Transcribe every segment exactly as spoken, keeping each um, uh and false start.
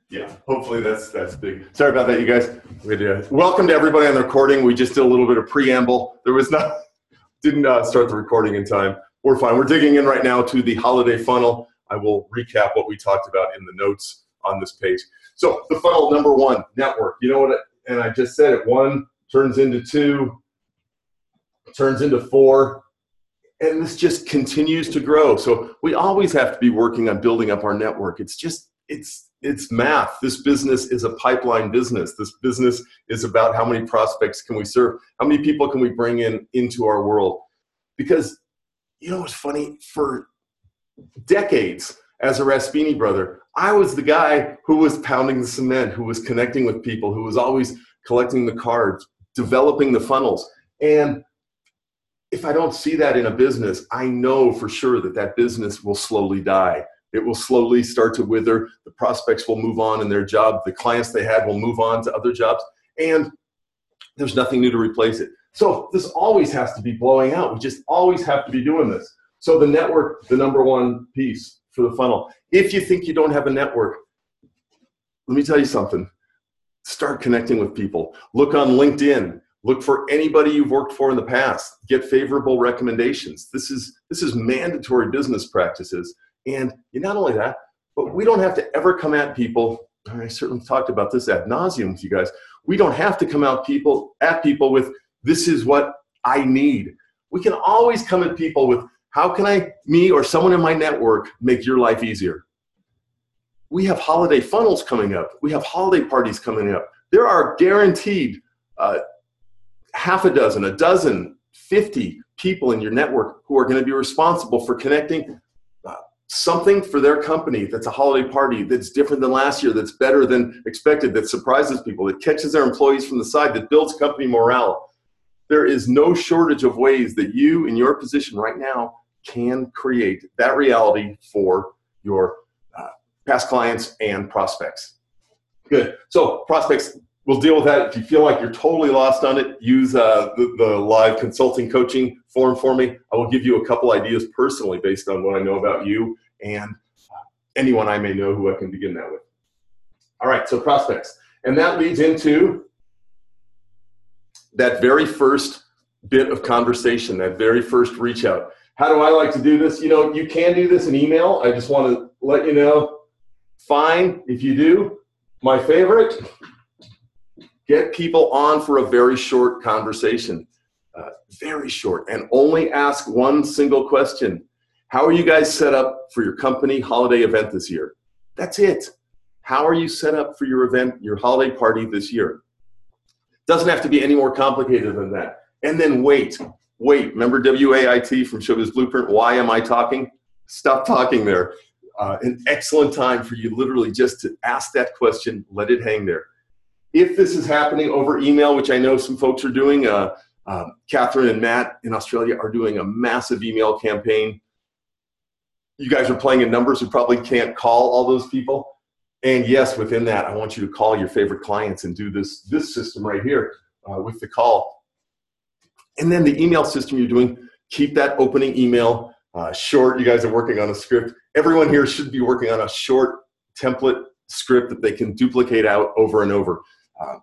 Yeah, hopefully that's that's big. Sorry about that, you guys. We had to, welcome to everybody on the recording. We just did a little bit of preamble. There was not, didn't uh, start the recording in time. We're fine. We're digging in right now to the holiday funnel. I will recap what we talked about in the notes on this page. So the funnel number one, network. You know what? It, and I just said it. One turns into two, turns into four, and this just continues to grow. So we always have to be working on building up our network. It's just it's. It's math. This business is a pipeline business. This business is about how many prospects can we serve? How many people can we bring in into our world? Because, you know what's funny? For decades as a Raspini brother, I was the guy who was pounding the cement, who was connecting with people, who was always collecting the cards, developing the funnels. And if I don't see that in a business, I know for sure that that business will slowly die. It will slowly start to wither. The prospects will move on in their job. The clients they had will move on to other jobs. And there's nothing new to replace it. So this always has to be blowing out. We just always have to be doing this. So the network, the number one piece for the funnel. If you think you don't have a network, let me tell you something. Start connecting with people. Look on LinkedIn. Look for anybody you've worked for in the past. Get favorable recommendations. This is, this is mandatory business practices. And not only that, but we don't have to ever come at people. I certainly talked about this ad nauseum with you guys. We don't have to come out people at people with, this is what I need. We can always come at people with, how can I, me or someone in my network, make your life easier? We have holiday funnels coming up. We have holiday parties coming up. There are guaranteed uh, half a dozen, a dozen, fifty people in your network who are going to be responsible for connecting something for their company that's a holiday party that's different than last year, that's better than expected, that surprises people, that catches their employees from the side, that builds company morale. There is no shortage of ways that you, in your position right now, can create that reality for your uh, past clients and prospects. Good. So prospects, we'll deal with that. If you feel like you're totally lost on it, use uh, the, the live consulting coaching form for me. I will give you a couple ideas personally based on what I know about you and uh, anyone I may know who I can begin that with. All right, so prospects. And that leads into that very first bit of conversation, that very first reach out. How do I like to do this? You know, you can do this in email. I just want to let you know, fine if you do. My favorite, get people on for a very short conversation, uh, very short, and only ask one single question. How are you guys set up for your company holiday event this year? That's it. How are you set up for your event, your holiday party this year? Doesn't have to be any more complicated than that. And then wait, wait. Remember W A I T from Showbiz Blueprint? Why am I talking? Stop talking there. Uh, an excellent time for you literally just to ask that question, let it hang there. If this is happening over email, which I know some folks are doing, uh, uh, Catherine and Matt in Australia are doing a massive email campaign. You guys are playing in numbers. You probably can't call all those people. And yes, within that, I want you to call your favorite clients and do this, this system right here uh, with the call. And then the email system you're doing, keep that opening email uh, short. You guys are working on a script. Everyone here should be working on a short template script that they can duplicate out over and over. Uh,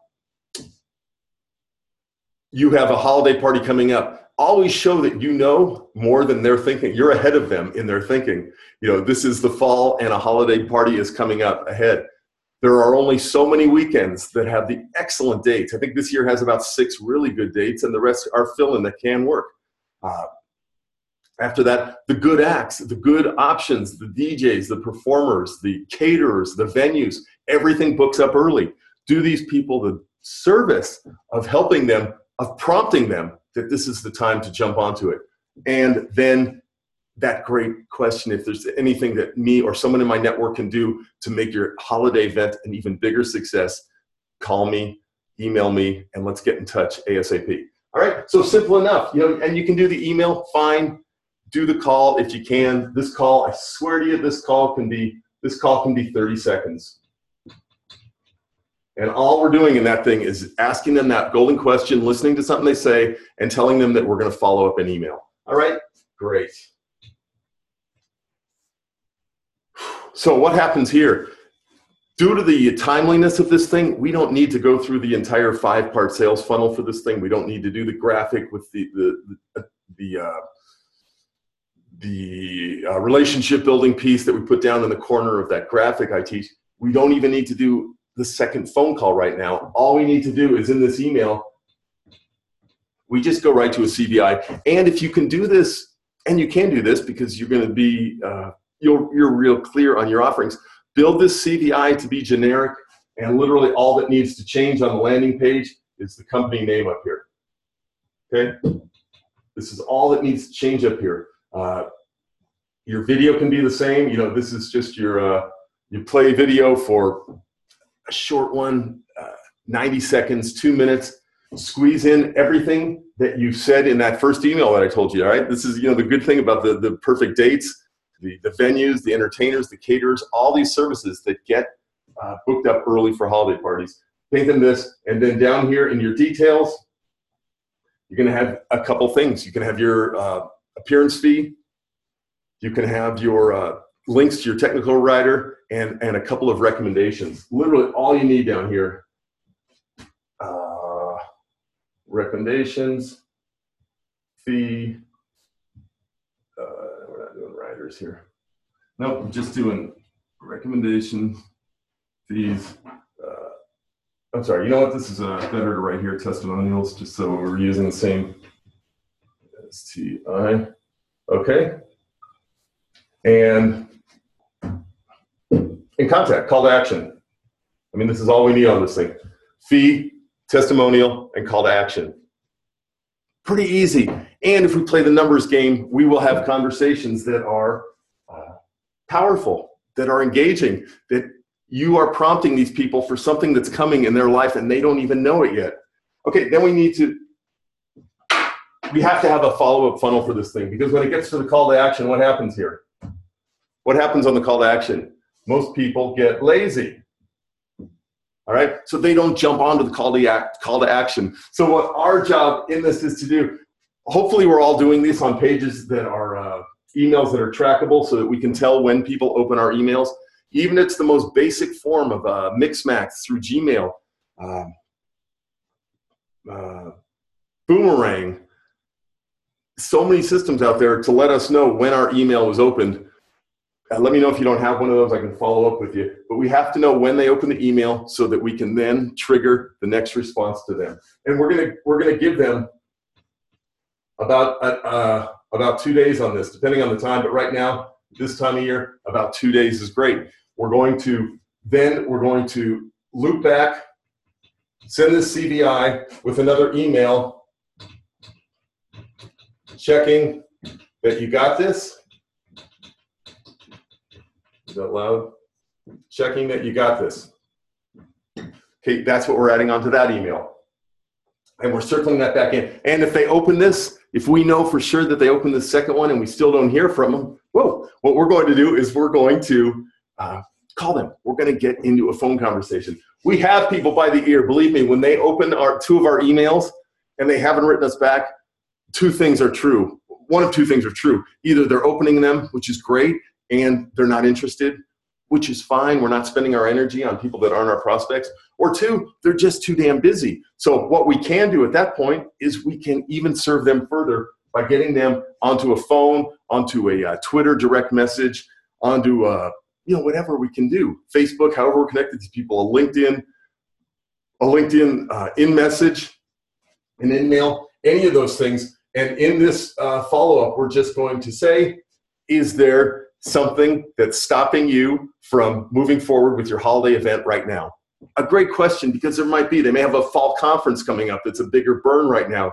you have a holiday party coming up. Always show that you know more than they're thinking. You're ahead of them in their thinking. You know, this is the fall and a holiday party is coming up ahead. There are only so many weekends that have the excellent dates. I think this year has about six really good dates and the rest are fill-in that can work. Uh, after that, the good acts, the good options, the D Js, the performers, the caterers, the venues, everything books up early. Do these people the service of helping them, of prompting them that this is the time to jump onto it. And then that great question, if there's anything that me or someone in my network can do to make your holiday event an even bigger success, call me, email me, and let's get in touch ASAP. All right, so simple enough. You know, and you can do the email, fine. Do the call if you can. This call, I swear to you, this call can be, this call can be thirty seconds. And all we're doing in that thing is asking them that golden question, listening to something they say, and telling them that we're going to follow up in email. All right? Great. So what happens here? Due to the timeliness of this thing, we don't need to go through the entire five-part sales funnel for this thing. We don't need to do the graphic with the the the, the, uh, the uh, relationship building piece that we put down in the corner of that graphic I teach. We don't even need to do the second phone call right now. All we need to do is in this email, we just go right to a C V I. And if you can do this, and you can do this because you're going to be, uh, you're, you're real clear on your offerings, build this C V I to be generic, and literally all that needs to change on the landing page is the company name up here. Okay? This is all that needs to change up here. Uh, your video can be the same. You know, this is just your, uh, you play video for a short one, uh, ninety seconds, two minutes, squeeze in everything that you said in that first email that I told you, all right? This is, you know, the good thing about the, the perfect dates, the, the venues, the entertainers, the caterers, all these services that get uh, booked up early for holiday parties. Paint them this, and then down here in your details, you're gonna have a couple things. You can have your uh, appearance fee, you can have your uh, links to your technical writer, and, and a couple of recommendations. Literally all you need down here. Uh, recommendations, fee, uh, we're not doing writers here. Nope, we're just doing recommendation, fees. Uh, I'm sorry, you know what? This is uh, better to write here, testimonials, just so we're using the same S T I. Okay. And in contact, call to action. I mean, this is all we need on this thing. Fee, testimonial, and call to action. Pretty easy. And if we play the numbers game, we will have conversations that are uh, powerful, that are engaging, that you are prompting these people for something that's coming in their life and they don't even know it yet. Okay, then we need to, we have to have a follow-up funnel for this thing, because when it gets to the call to action, what happens here? What happens on the call to action? Most people get lazy. All right, so they don't jump onto the call to, act, call to action. So what our job in this is to do, hopefully we're all doing this on pages that are uh, emails that are trackable so that we can tell when people open our emails. Even if it's the most basic form of uh, Mixmax through Gmail, uh, uh, Boomerang, so many systems out there to let us know when our email was opened. Uh, let me know if you don't have one of those. I can follow up with you. But we have to know when they open the email so that we can then trigger the next response to them. And we're gonna we're gonna give them about uh, uh, about two days on this, depending on the time. But right now, this time of year, about two days is great. We're going to then we're going to loop back, send this C V I with another email, checking that you got this. Is that loud? Checking that you got this. Okay, that's what we're adding onto that email. And we're circling that back in. And if they open this, if we know for sure that they open the second one and we still don't hear from them, whoa, what we're going to do is we're going to uh, call them. We're going to get into a phone conversation. We have people by the ear. Believe me, when they open our two of our emails and they haven't written us back, two things are true. One of two things are true. Either they're opening them, which is great, and they're not interested, which is fine. We're not spending our energy on people that aren't our prospects. Or two, they're just too damn busy. So what we can do at that point is we can even serve them further by getting them onto a phone, onto a uh, Twitter direct message, onto uh, you know, whatever we can do. Facebook, however we're connected to people, a LinkedIn, a LinkedIn uh, in message, an in-mail, any of those things. And in this uh, follow-up, we're just going to say, is there something that's stopping you from moving forward with your holiday event right now? A great question, because there might be. They may have a fall conference coming up that's a bigger burn right now.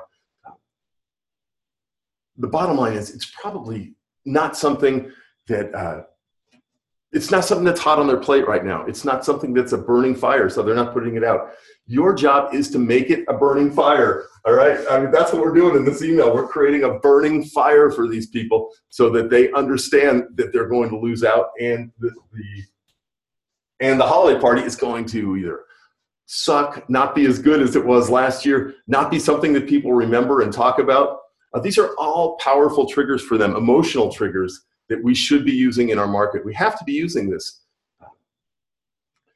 The bottom line is it's probably not something that, uh, it's not something that's hot on their plate right now. It's not something that's a burning fire, so they're not putting it out. Your job is to make it a burning fire, all right? I mean, that's what we're doing in this email. We're creating a burning fire for these people so that they understand that they're going to lose out, and the, the and the holiday party is going to either suck, not be as good as it was last year, not be something that people remember and talk about. Uh, these are all powerful triggers for them, emotional triggers that we should be using in our market. We have to be using this.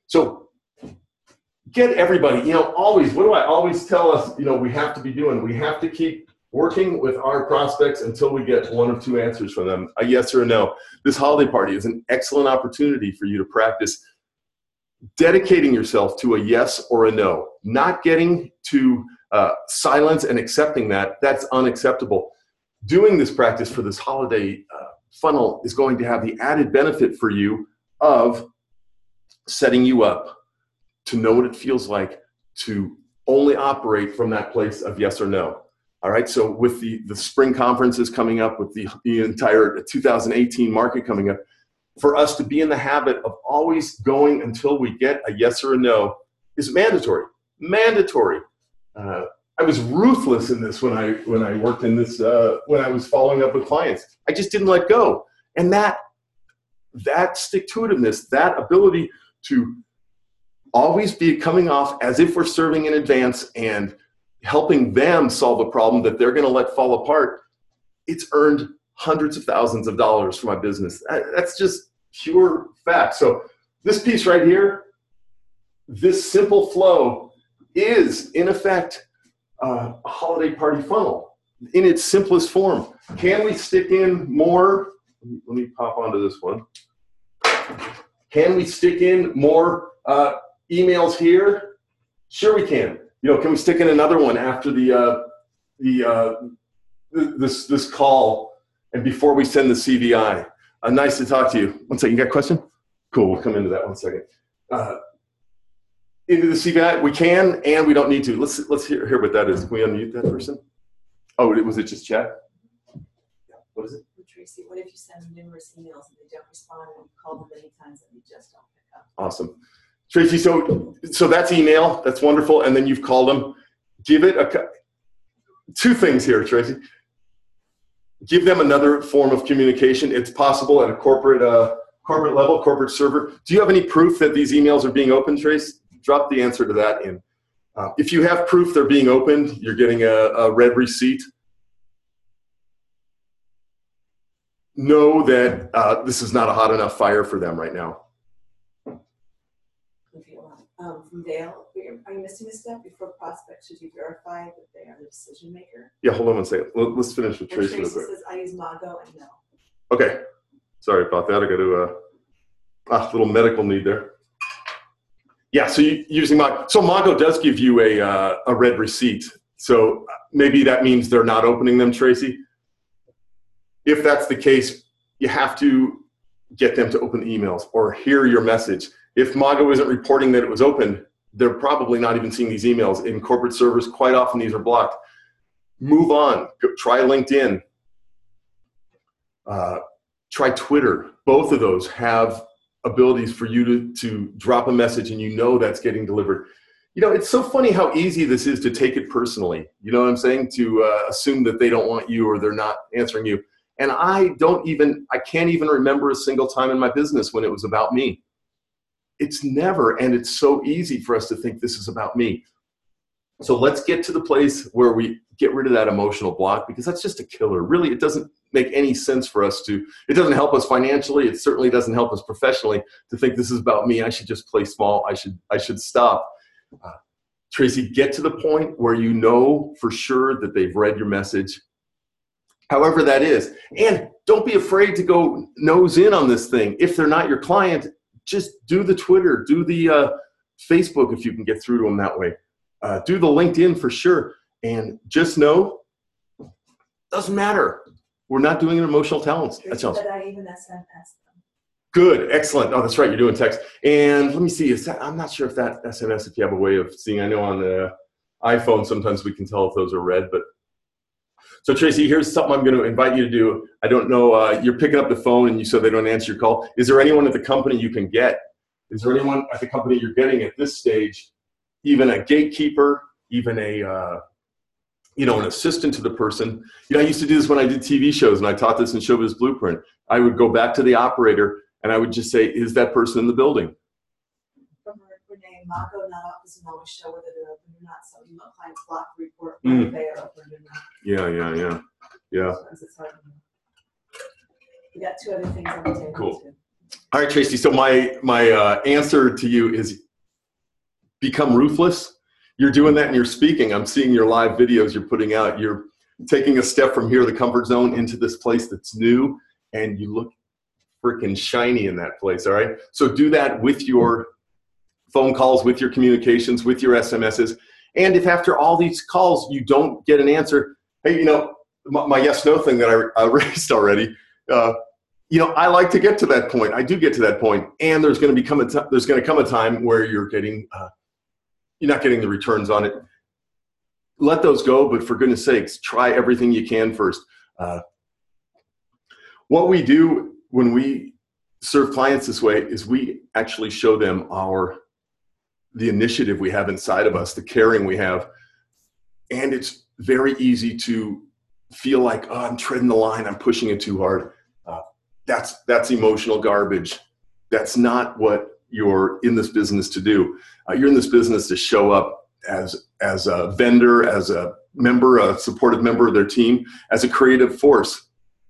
So get everybody, you know, always, what do I always tell us, you know, we have to be doing? We have to keep working with our prospects until we get one of two answers from them, a yes or a no. This holiday party is an excellent opportunity for you to practice dedicating yourself to a yes or a no, not getting to uh, silence and accepting that. That's unacceptable. Doing this practice for this holiday uh, funnel is going to have the added benefit for you of setting you up to know what it feels like to only operate from that place of yes or no. All right, so with the, the spring conferences coming up, with the, the entire two thousand eighteen market coming up, for us to be in the habit of always going until we get a yes or a no is mandatory. Mandatory. Uh, I was ruthless in this when I when I worked in this uh, when I was following up with clients. I just didn't let go, and that that stick-to-itiveness, that ability to always be coming off as if we're serving in advance and helping them solve a problem that they're going to let fall apart, it's earned hundreds of thousands of dollars for my business. That's just pure fact. So this piece right here, this simple flow is, in effect, uh, a holiday party funnel in its simplest form. Can we stick in more? Let me pop onto this one. Can we stick in more uh, emails here? Sure we can. You know, can we stick in another one after the uh, the uh, this this call and before we send the C V I? Uh, nice to talk to you. One second, you got a question? Cool, we'll come into that one second. Uh, into the C V I, we can and we don't need to. Let's let's hear, hear what that is. Can we unmute that person? Oh, was it just chat? What is it? Tracy, what if you send them numerous emails and they don't respond, and you call them many times and they just don't pick up? Awesome. Tracy, so so that's email. That's wonderful. And then you've called them. Give it a two things here, Tracy. Give them another form of communication. It's possible at a corporate uh, corporate level, corporate server. Do you have any proof that these emails are being opened, Trace? Drop the answer to that in. Uh, if you have proof they're being opened, you're getting a, a red receipt. Know that uh, this is not a hot enough fire for them right now. Um, from Dale, are you missing a step? Before prospects, should you verify that they are the decision maker? Yeah, hold on one second. Let's finish with Tracy. Tracy says, I use Mongo and no. Okay, sorry about that. I got to, uh, ah, little medical need there. Yeah, so you, using Mongo. So Mongo does give you a, uh, a red receipt. So maybe that means they're not opening them, Tracy. If that's the case, you have to get them to open emails or hear your message. If Mongo isn't reporting that it was opened, they're probably not even seeing these emails. In corporate servers, quite often these are blocked. Move on. Go, try LinkedIn. Uh, try Twitter. Both of those have abilities for you to, to drop a message and you know that's getting delivered. You know, it's so funny how easy this is to take it personally. You know what I'm saying? To uh, assume that they don't want you or they're not answering you. And I don't even, I can't even remember a single time in my business when it was about me. It's never, and it's so easy for us to think this is about me. So let's get to the place where we get rid of that emotional block, because that's just a killer. Really, it doesn't make any sense for us to, it doesn't help us financially. It certainly doesn't help us professionally to think this is about me. I should just play small. I should, I should stop. Uh, Tracy, get to the point where you know for sure that they've read your message, however that is. And don't be afraid to go nose in on this thing. If they're not your client, just do the Twitter, do the uh, Facebook if you can get through to them that way. Uh, do the LinkedIn for sure. And just know, doesn't matter. We're not doing an emotional talents. That's all. But I even S M S them. Good, excellent. Oh, that's right, you're doing text. And let me see, is that, I'm not sure if that S M S, if you have a way of seeing, I know on the iPhone sometimes we can tell if those are red, but so Tracy, here's something I'm going to invite you to do. I don't know, uh, you're picking up the phone and you said they don't answer your call. Is there anyone at the company you can get? Is there anyone at the company you're getting at this stage, even a gatekeeper, even a, uh, you know, an assistant to the person? You know, I used to do this when I did T V shows, and I taught this in Showbiz Blueprint. I would go back to the operator and I would just say, is that person in the building? From Renee, Mongo not up doesn't always show whether they're open or not. So email clients block the report whether Mm. they are open or not. Yeah, yeah, yeah, yeah. Sometimes it's hard to know. We got two other things on the table Cool. too. All right, Tracy. So my my uh, answer to you is become ruthless. You're doing that and you're speaking. I'm seeing your live videos you're putting out. You're taking a step from here, the comfort zone, into this place that's new, and you look freaking shiny in that place. All right. So do that with your phone calls, with your communications, with your S M Ses. And if after all these calls you don't get an answer, hey, you know, my, my yes no thing that I, I raised already. Uh, You know, I like to get to that point. I do get to that point, and there's going to become a t- there's going to come a time where you're getting uh, you're not getting the returns on it. Let those go, but for goodness sakes, try everything you can first. Uh, what we do when we serve clients this way is we actually show them our the initiative we have inside of us, the caring we have, and it's very easy to feel like, oh, I'm treading the line, I'm pushing it too hard. That's that's emotional garbage. That's not what you're in this business to do. Uh, you're in this business to show up as as a vendor, as a member, a supportive member of their team, as a creative force.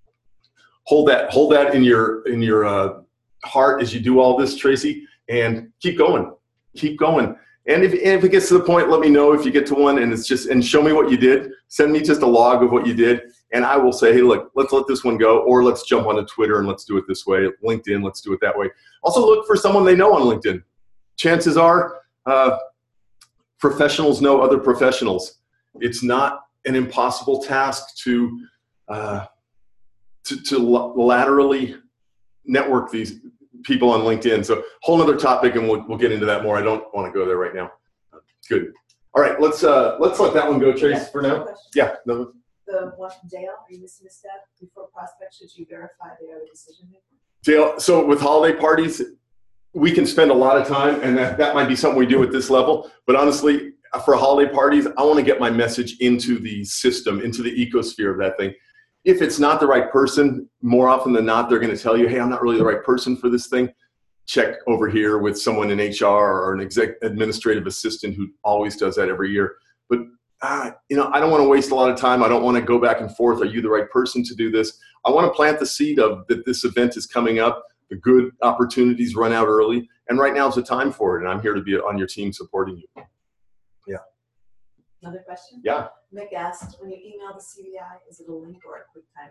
Hold that hold that in your in your uh, heart as you do all this, Tracy, and keep going, keep going. And if if it gets to the point, let me know if you get to one, and it's just and show me what you did. Send me just a log of what you did. And I will say, hey, look, let's let this one go, or let's jump onto Twitter and let's do it this way. LinkedIn, let's do it that way. Also look for someone they know on LinkedIn. Chances are uh, professionals know other professionals. It's not an impossible task to, uh, to, to laterally network these people on LinkedIn. So whole other topic, and we'll, we'll get into that more. I don't want to go there right now. Good. All right, let's, uh, let's let that one go, Trace, Yeah, for now. Yeah. No. The one from Dale, are you missing a step? Before prospects, should you verify they are the decision maker? Dale, so with holiday parties, we can spend a lot of time, and that, that might be something we do at this level. But honestly, for holiday parties, I want to get my message into the system, into the ecosphere of that thing. If it's not the right person, more often than not, they're going to tell you, hey, I'm not really the right person for this thing. Check over here with someone in H R or an exec administrative assistant who always does that every year. But Uh, you know, I don't want to waste a lot of time. I don't want to go back and forth. Are you the right person to do this? I want to plant the seed of that this event is coming up. The good opportunities run out early. And right now is the time for it. And I'm here to be on your team supporting you. Yeah. Another question? Yeah. Mick asked, when you email the C V I, is it a link or a quick time?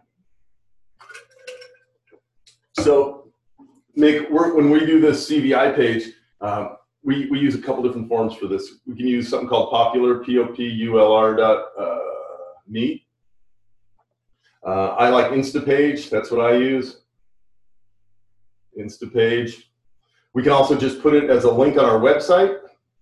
So, Mick, we're, when we do this C V I page, um, We, we use a couple different forms for this. We can use something called Popular, P O P U L R dot me. Uh, I like Instapage. That's what I use. Instapage. We can also just put it as a link on our website.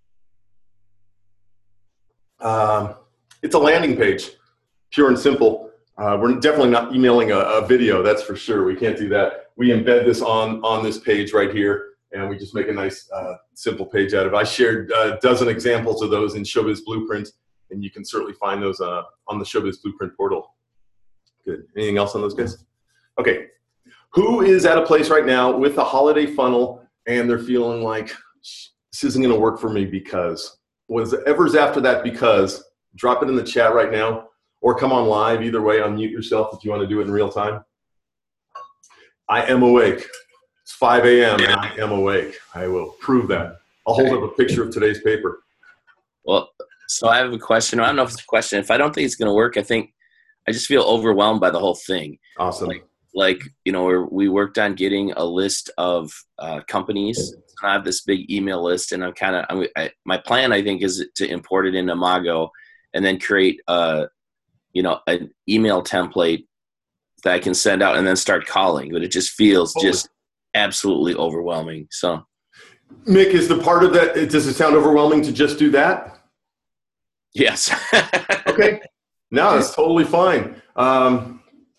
Um, it's a landing page, pure and simple. Uh, we're definitely not emailing a, a video, that's for sure. We can't do that. We embed this on, on this page right here. And we just make a nice, uh, simple page out of it. I shared a dozen examples of those in Showbiz Blueprint, and you can certainly find those uh, on the Showbiz Blueprint portal. Good. Anything else on those guys? Okay. Who is at a place right now with a holiday funnel, and they're feeling like, this isn't going to work for me because? Whatever's after that because, drop it in the chat right now, or come on live. Either way, unmute yourself if you want to do it in real time. I am awake. It's five A M and I am awake. I will prove that. I'll hold up a picture of today's paper. Well, so I have a question. I don't know if it's a question. If I don't think it's going to work, I think I just feel overwhelmed by the whole thing. Awesome. Like, like you know, we worked on getting a list of uh, companies. I have this big email list, and I'm kind of I'm, I, my plan. I think is to import it into Mago, and then create a, you know, an email template that I can send out, and then start calling. But it just feels Holy. just absolutely overwhelming. So, Mick, is the part of that? Does it sound overwhelming to just do that? Yes. Okay. No, that's totally fine. Um,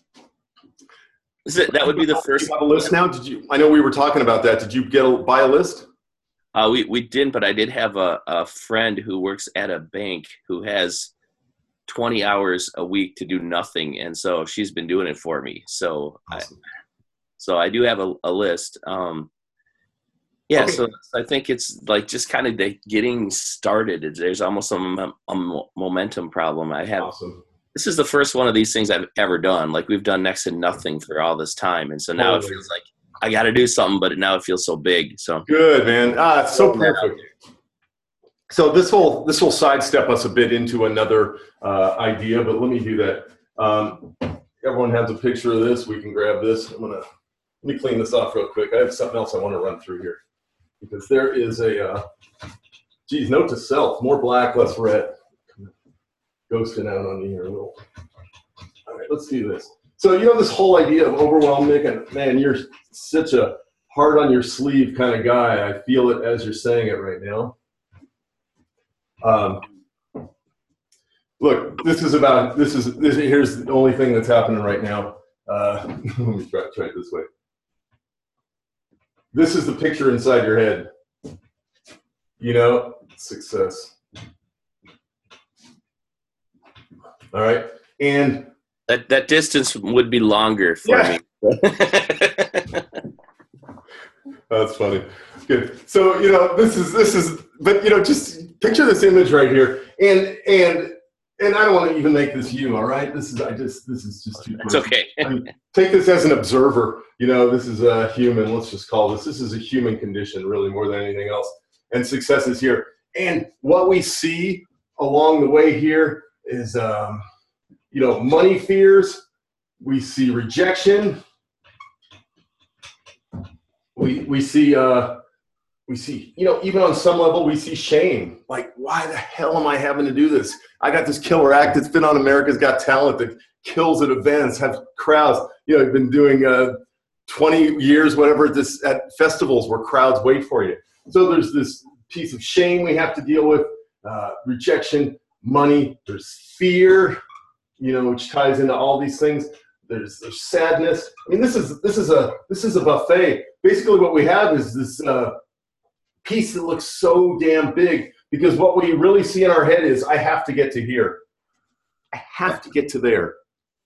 Is it, that would be the first. You have a list now? Did you? I know we were talking about that. Did you get a, buy a list? Uh, we we didn't, but I did have a, a friend who works at a bank who has twenty hours a week to do nothing, and so she's been doing it for me. So, Awesome. I, so I do have a, a list. Um, yeah, Okay. so I think it's like just kind of the getting started. There's almost a, mom- a momentum problem. I have. Awesome. This is the first one of these things I've ever done. Like we've done next to nothing for all this time, and so now Totally. it feels like I got to do something, but now it feels so big. So good, man. Ah, it's so perfect. So this will this will sidestep us a bit into another uh, idea, but let me do that. Um, everyone has a picture of this. We can grab this. I'm gonna let me clean this off real quick. I have something else I want to run through here because there is a uh, geez, note to self: more black, less red. Ghosting out on me here a little. All right, let's do this. So you know this whole idea of overwhelm, Nick, and man, you're such a hard on your sleeve kind of guy. I feel it as you're saying it right now. Um, look, this is about this is this. Here's the only thing that's happening right now. Uh, let me try, try it this way. This is the picture inside your head. You know, success. All right, and that that distance would be longer for yeah. me. That's funny. Good. So you know, this is this is, but you know, just picture this image right here, and and and I don't want to even make this you. All right, this is I just this is just too. It's okay. I mean, take this as an observer. You know, this is a human. Let's just call this. This is a human condition, really, more than anything else. And success is here. And what we see along the way here is, um, you know, money fears. We see rejection. We we see uh, we see you know even on some level we see shame. Like, why the hell am I having to do this? I got this killer act that's been on America's Got Talent that kills at events, have crowds. You know, I've been doing uh, twenty years, whatever, this at festivals where crowds wait for you. So there's this piece of shame we have to deal with, uh, rejection, money. There's fear, you know, which ties into all these things. There's, there's sadness. I mean, this is this is a this is a buffet. Basically, what we have is this uh, piece that looks so damn big because what we really see in our head is, I have to get to here. I have to get to there.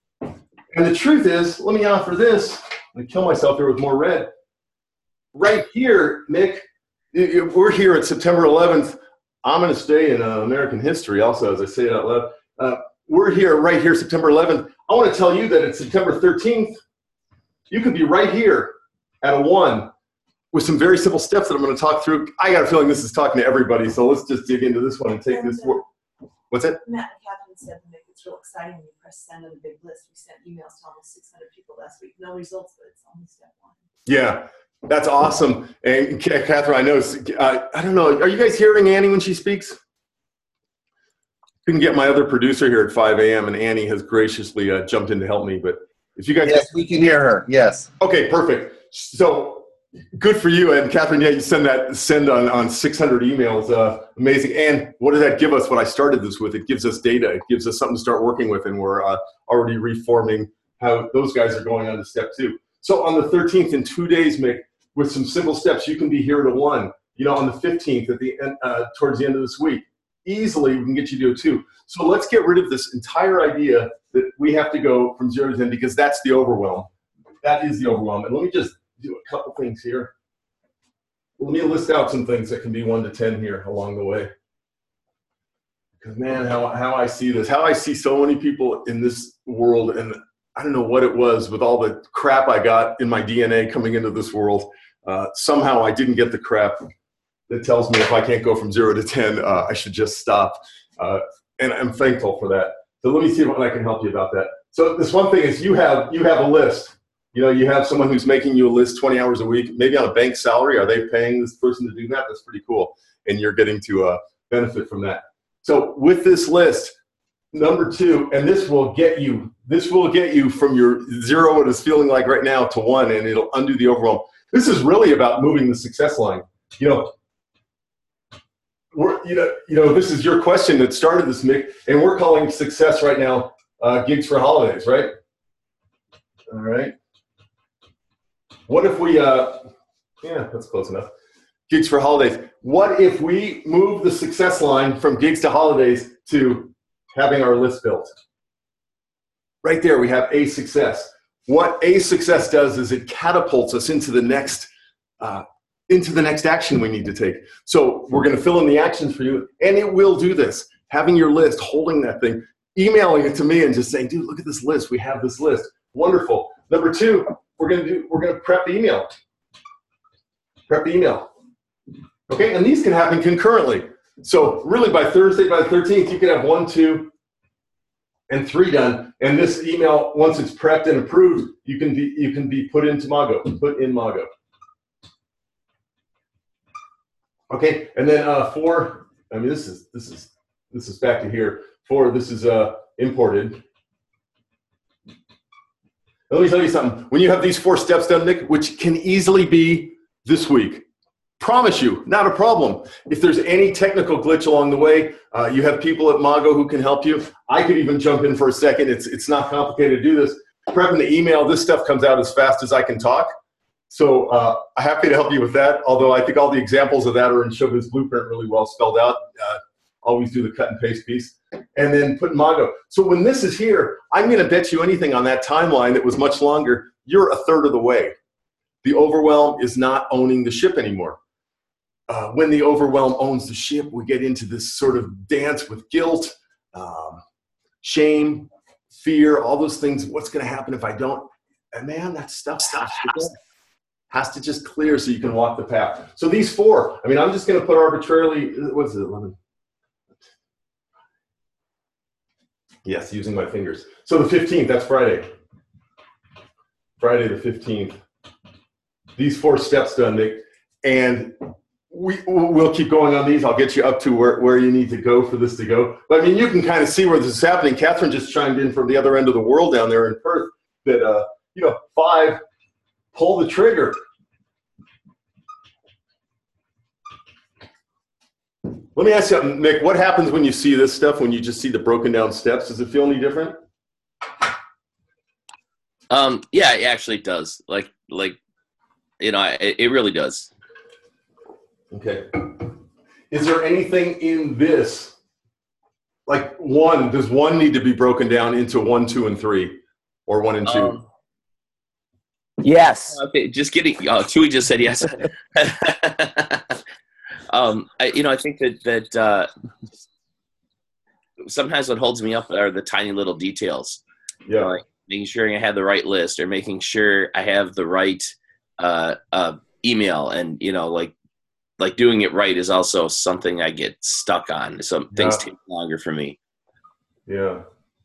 And the truth is, let me offer this. I'm gonna kill myself here with more red. Right here, Nick. If we're here at September eleventh. I'm going to stay in uh, American history also, as I say it out loud. Uh, we're here, right here, September eleventh. I want to tell you that it's September thirteenth. You could be right here at a one with some very simple steps that I'm going to talk through. I got a feeling this is talking to everybody, so let's just dig into this one and take and, this. Uh, What's that? Matt and Catherine said to Nick, it's real exciting when you press send on a big list. We sent emails to almost six hundred people last week. No results, but it's only step one. Yeah. That's awesome. And Catherine, I know, uh, I don't know, are you guys hearing Annie when she speaks? Couldn't get my other producer here at five A M and Annie has graciously uh, jumped in to help me. But if you guys. Yes, we can hear her. Yes. Okay, perfect. So good for you. And Catherine, yeah, you send that, send on, on six hundred emails. Uh, amazing. And what does that give us? What I started this with, it gives us data. It gives us something to start working with. And we're uh, already reforming how those guys are going on to step two. So on the thirteenth, in two days, Mick, with some simple steps, you can be here to one. You know, on the fifteenth, at the end, uh, towards the end of this week, easily we can get you to a two. So let's get rid of this entire idea that we have to go from zero to ten because that's the overwhelm. That is the overwhelm. And let me just do a couple things here. Let me list out some things that can be one to ten here along the way. Because man, how how I see this, how I see so many people in this world, and I don't know what it was with all the crap I got in my D N A coming into this world. Uh, somehow I didn't get the crap that tells me if I can't go from zero to ten, uh, I should just stop. Uh, and I'm thankful for that. So let me see what I can help you about that. So this one thing is you have you have a list. You know, you have someone who's making you a list twenty hours a week, maybe on a bank salary. Are they paying this person to do that? That's pretty cool. And you're getting to uh, benefit from that. So with this list, number two, and this will get you, this will get you from your zero, what it's feeling like right now, to one, and it'll undo the overwhelm. This is really about moving the success line. You know, we're, you know, you know, this is your question that started this, Mick, and we're calling success right now uh, gigs for holidays, right? All right. What if we, uh, yeah, that's close enough. Gigs for holidays. What if we move the success line from gigs to holidays to having our list built? Right there, we have a success. What a success does is it catapults us into the next, uh, into the next action we need to take. So we're going to fill in the actions for you, and it will do this. Having your list, holding that thing, emailing it to me, and just saying, "Dude, look at this list. We have this list. Wonderful." Number two, we're going to do. We're going to prep the email. prep the email. Okay, and these can happen concurrently. So really by Thursday, by the thirteenth, you can have one, two, and three done. And this email, once it's prepped and approved, you can be you can be put into Mago, put in Mago. Okay, and then uh, four. I mean, this is this is this is back to here. Four. This is uh, imported. Let me tell you something. When you have these four steps done, Nick, which can easily be this week, promise you, not a problem. If there's any technical glitch along the way, uh, you have people at Mago who can help you. I could even jump in for a second. It's it's not complicated to do this. Prepping the email, this stuff comes out as fast as I can talk. So uh, I'm happy to help you with that, although I think all the examples of that are in Showbiz Blueprint really well spelled out. Uh, always do the cut and paste piece. And then put Mago. So when this is here, I'm going to bet you anything on that timeline that was much longer, you're a third of the way. The overwhelm is not owning the ship anymore. Uh, when the overwhelm owns the ship, we get into this sort of dance with guilt, um, shame, fear, all those things. What's going to happen if I don't? And man, that stuff has to, has to just clear so you can walk the path. So these four, I mean, I'm just going to put arbitrarily, what's it, eleven? Yes, using my fingers. So the fifteenth, that's Friday. Friday the fifteenth. These four steps done, Nick. And we, we'll keep going on these. I'll get you up to where, where you need to go for this to go. But I mean, you can kind of see where this is happening. Catherine just chimed in from the other end of the world down there in Perth that, uh, you know, five, pull the trigger. Let me ask you something, Nick. What happens when you see this stuff, when you just see the broken down steps? Does it feel any different? Um, yeah, it actually does. Like, like, you know, it, it really does. Okay. Is there anything in this, like one, does one need to be broken down into one, two, and three, or one and two? Um, yes. Okay, just kidding. Oh, Chewy just said yes. um, I, you know, I think that that uh, sometimes what holds me up are the tiny little details. Yeah. You know, like making sure I have the right list, or making sure I have the right uh, uh, email, and you know, like. Like doing it right is also something I get stuck on. Some things Yeah. take longer for me. Yeah.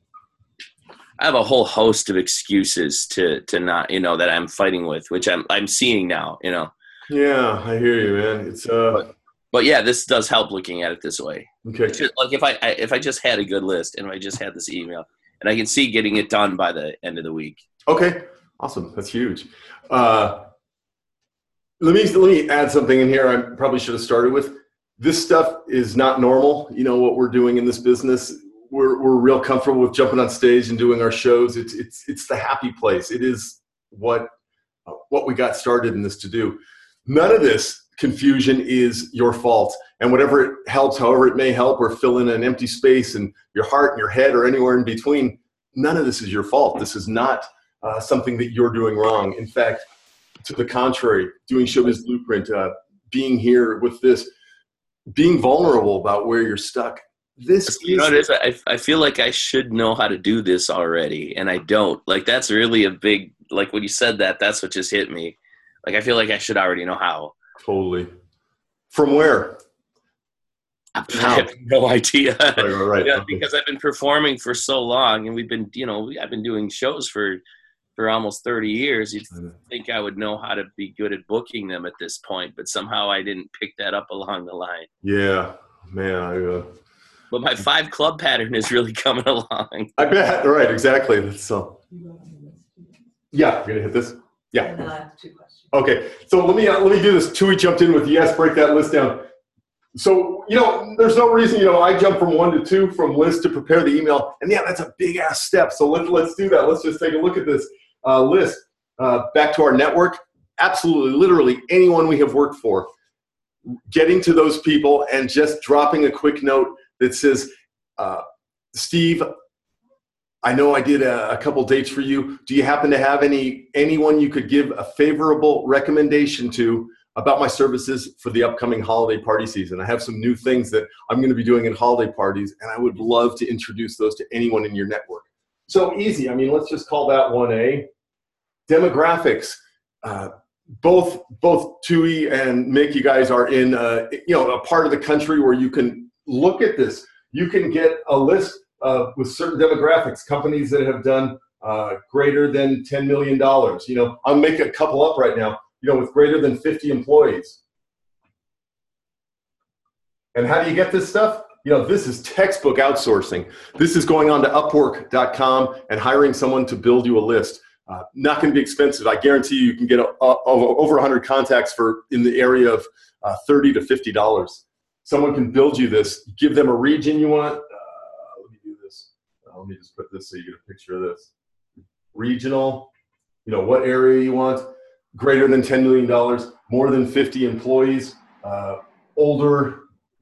I have a whole host of excuses to to not, you know, that I'm fighting with, which I'm I'm seeing now, you know. Yeah, I hear you, man. It's uh. But, but yeah, this does help looking at it this way. Okay. Just, like if I, I if I just had a good list and I just had this email, and I can see getting it done by the end of the week. Okay. Awesome. That's huge. Uh. Let me let me add something in here. I probably should have started with. This stuff is not normal. You know what we're doing in this business. We're we're real comfortable with jumping on stage and doing our shows. It's it's it's the happy place. It is what uh, what we got started in this to do. None of this confusion is your fault. And whatever it helps, however it may help, or fill in an empty space in your heart and your head or anywhere in between. None of this is your fault. This is not uh, something that you're doing wrong. In fact. To the contrary, doing Showbiz Blueprint, uh, being here with this, being vulnerable about where you're stuck. This you is, know, it is. I I feel like I should know how to do this already, and I don't. Like that's really a big. Like when you said that, that's what just hit me. Like I feel like I should already know how. Totally. From where? I have no idea. Right, right, right. Yeah, Okay. because I've been performing for so long, and we've been, you know, I've been doing shows for. for almost thirty years. You'd think I would know how to be good at booking them at this point, but somehow I didn't pick that up along the line. Yeah, man. I, uh, But my five club pattern is really coming along. I bet. Right, exactly. That's so. Yeah, you're gonna hit this. Yeah. And then I have two questions. Okay, so let me uh, let me do this. Chewy jumped in with yes. Break that list down. So you know, there's no reason. You know, I jump from one to two from list to prepare the email, and yeah, that's a big ass step. So let's let's do that. Let's just take a look at this uh, list. Uh, back to our network. Absolutely, literally anyone we have worked for. Getting to those people and just dropping a quick note that says, uh, Steve, I know I did a, a couple dates for you. Do you happen to have any anyone you could give a favorable recommendation to about my services for the upcoming holiday party season? I have some new things that I'm going to be doing in holiday parties, and I would love to introduce those to anyone in your network. So easy. I mean, let's just call that one A. Demographics. Uh, both both Tui and Mick, you guys are in uh, you know, a part of the country where you can look at this. You can get a list uh, with certain demographics, companies that have done uh, greater than ten million dollars. You know, I'll make a couple up right now, you know, with greater than fifty employees. And how do you get this stuff? You know, this is textbook outsourcing. This is going on to Upwork dot com and hiring someone to build you a list. Uh, not going to be expensive. I guarantee you, you can get a, a, over one hundred contacts for in the area of uh, thirty to fifty dollars. Someone can build you this. Give them a region you want. Uh, let me do this. Uh, let me just put this so you get a picture of this. Regional, you know, what area you want. Greater than ten million dollars, more than fifty employees, uh, older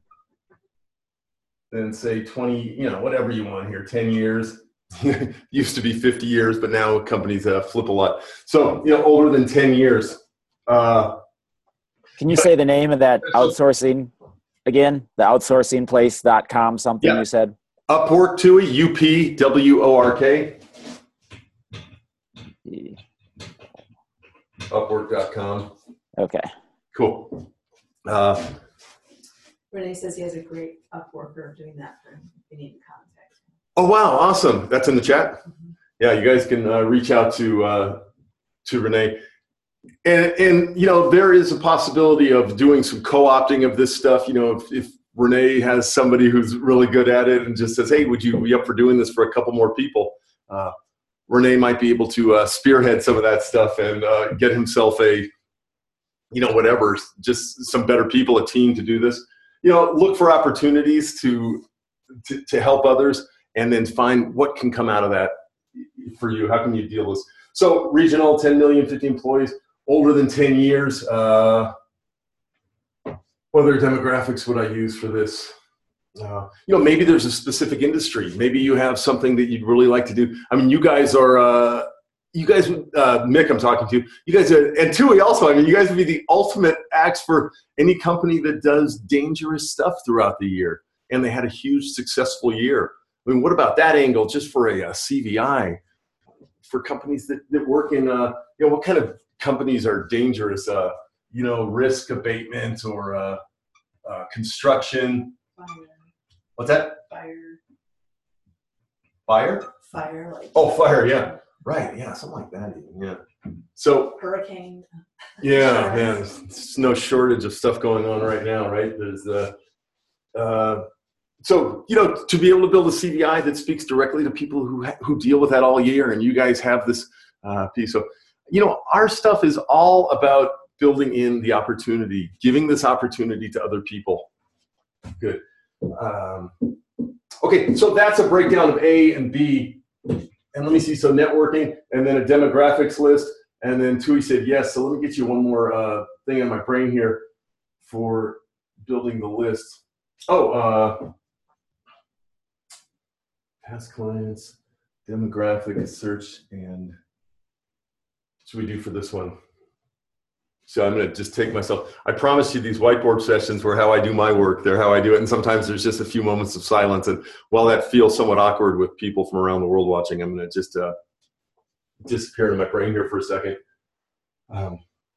than say twenty, you know, whatever you want here, ten years. Used to be fifty years, but now companies uh, flip a lot. So, you know, older than ten years. Uh, Can you say the name of that outsourcing again? The outsourcing place dot com something yeah. You said? Upwork, Tui, U P W O R K. Upwork dot com. Okay. Cool. Uh, Renee says he has a great Upworker doing that for him if you need to contact him. oh, wow. Awesome. That's in the chat. Mm-hmm. Yeah, you guys can uh, reach out to uh, to Renee. And, and, you know, there is a possibility of doing some co-opting of this stuff. You know, if, if Renee has somebody who's really good at it and just says, hey, would you be up for doing this for a couple more people? Uh, Renee might be able to uh, spearhead some of that stuff and uh, get himself a, you know, whatever, just some better people, a team to do this. You know, look for opportunities to, to, to help others and then find what can come out of that for you. How can you deal with this? So regional, ten million, fifty employees, older than ten years. Uh, what other demographics would I use for this? Uh, you know, maybe there's a specific industry. Maybe you have something that you'd really like to do. I mean, you guys are, uh, you guys, uh, Mick, I'm talking to, you guys are, and Tui also, I mean, you guys would be the ultimate acts for any company that does dangerous stuff throughout the year. And they had a huge successful year. I mean, what about that angle just for a, a C V I? For companies that, that work in, uh, you know, what kind of companies are dangerous? Uh, you know, risk abatement or uh, uh, construction. Fire. What's that? Fire. Fire? Fire. Like oh, fire, yeah. Right, yeah, something like that even, yeah. So. Hurricane. Yeah, man, there's, there's no shortage of stuff going on right now, right? There's uh, uh, so, you know, to be able to build a C V I that speaks directly to people who ha- who deal with that all year, and you guys have this uh, piece. So, you know, our stuff is all about building in the opportunity, giving this opportunity to other people. Good. Um, okay, so that's a breakdown of A and B. And let me see, so networking, and then a demographics list, and then Tui said yes. So let me get you one more uh, thing in my brain here for building the list. Oh, uh, past clients, demographic search, and what should we do for this one? So I'm going to just take myself. I promise you these whiteboard sessions were how I do my work. They're how I do it. And sometimes there's just a few moments of silence. And while that feels somewhat awkward with people from around the world watching, I'm going to just uh, disappear into my brain here for a second. Um,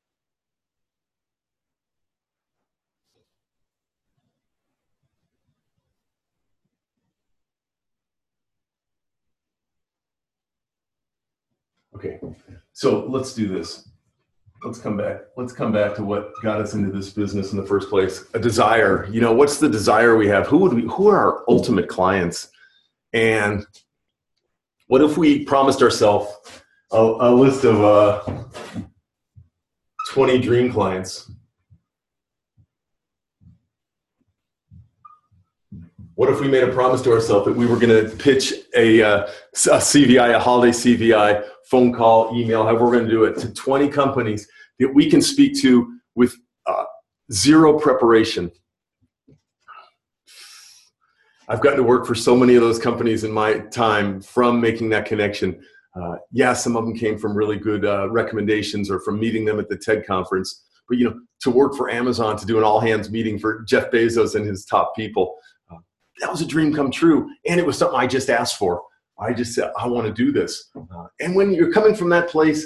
okay, so let's do this. Let's come back. Let's come back to what got us into this business in the first place. A desire. You know, what's the desire we have? Who would we? Who are our ultimate clients? And what if we promised ourselves a, a list of uh, twenty dream clients? What if we made a promise to ourselves that we were going to pitch a, uh, a C V I, a holiday C V I, phone call, email, however we're going to do it, to twenty companies that we can speak to with uh, zero preparation? I've gotten to work for so many of those companies in my time from making that connection. Uh, yeah, some of them came from really good uh, recommendations or from meeting them at the TED conference. But, you know, to work for Amazon, to do an all-hands meeting for Jeff Bezos and his top people, uh, that was a dream come true. And it was something I just asked for. I just said, I want to do this. Uh, and when you're coming from that place,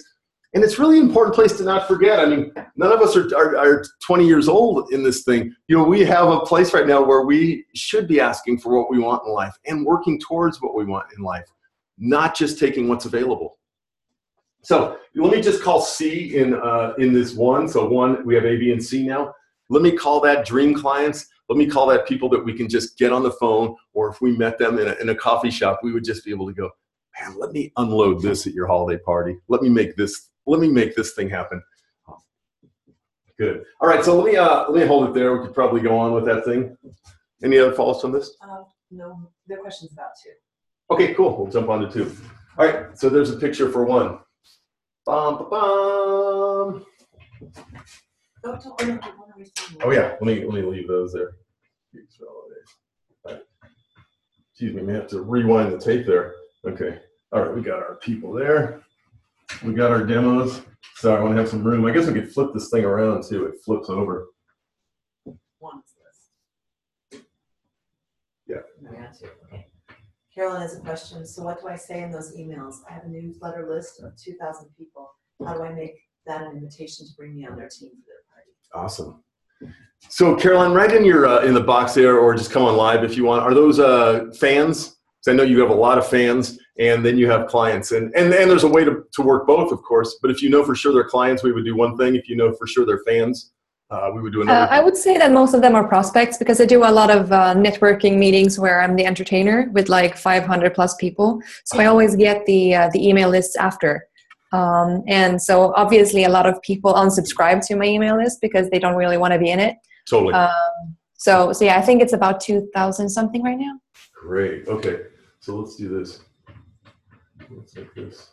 And it's really an important place to not forget. I mean, none of us are, are, are twenty years old in this thing. You know, we have a place right now where we should be asking for what we want in life and working towards what we want in life, not just taking what's available. So let me just call C in, uh, in this one. So one, we have A, B, and C now. Let me call that dream clients. Let me call that people that we can just get on the phone, or if we met them in a, in a coffee shop, we would just be able to go, man, let me unload this at your holiday party. Let me make this, let me make this thing happen. Good. All right, so let me, uh, let me hold it there. We could probably go on with that thing. Any other follow-ups on this? Uh, no, there are questions about two. Okay, cool. We'll jump on to two. All right, so there's a picture for one. Bum, ba, bum. Don't tell me what one is. Oh yeah, let me let me leave those there. Right. Excuse me, we have to rewind the tape there. Okay. All right, we got our people there. We got our demos. So I want to have some room. I guess we could flip this thing around too. It flips over. One is this. Yeah. No, yeah, two. Okay. Carolyn has a question. So what do I say in those emails? I have a newsletter list of two thousand people. How do I make that an invitation to bring me on their team for their party? Awesome. So Caroline, right in your uh, in the box there, or just come on live if you want. Are those uh, fans? Because I know you have a lot of fans, and then you have clients, and and and there's a way to to work both, of course. But if you know for sure they're clients, we would do one thing. If you know for sure they're fans, uh, we would do another. Uh, I would say that most of them are prospects, because I do a lot of uh, networking meetings where I'm the entertainer with like five hundred plus people. So I always get the uh, the email lists after. Um, and so obviously a lot of people unsubscribe to my email list because they don't really want to be in it. Totally. Um, so, so yeah, I think it's about two thousand something right now. Great. Okay. So let's do this. Let's like this.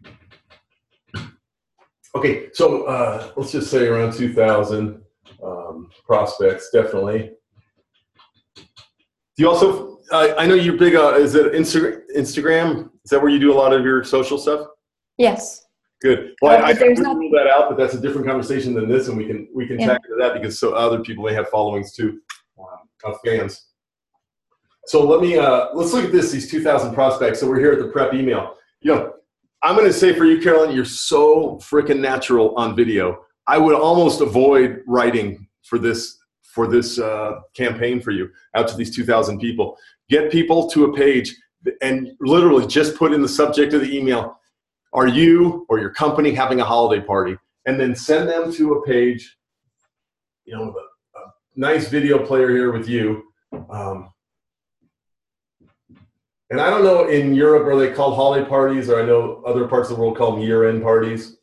Okay. So uh, let's just say around two thousand um, prospects, definitely. Do you also, uh, I know you're big, uh, is it Insta- Instagram? Is that where you do a lot of your social stuff? Yes. Good. Well, Uh, I, I there's would not- rule that out, but that's a different conversation than this, and we can we can Yeah. tag into that because so other people may have followings too, of fans. So let me uh, let's look at this. These two thousand prospects. So we're here at the prep email. You know, I'm going to say for you, Carolyn, you're so freaking natural on video. I would almost avoid writing for this for this uh, campaign for you out to these two thousand people. Get people to a page and literally just put in the subject of the email, are you or your company having a holiday party? And then send them to a page, you know, with a, a nice video player here with you. Um, and I don't know, in Europe, are they called holiday parties, or I know other parts of the world call them year-end parties.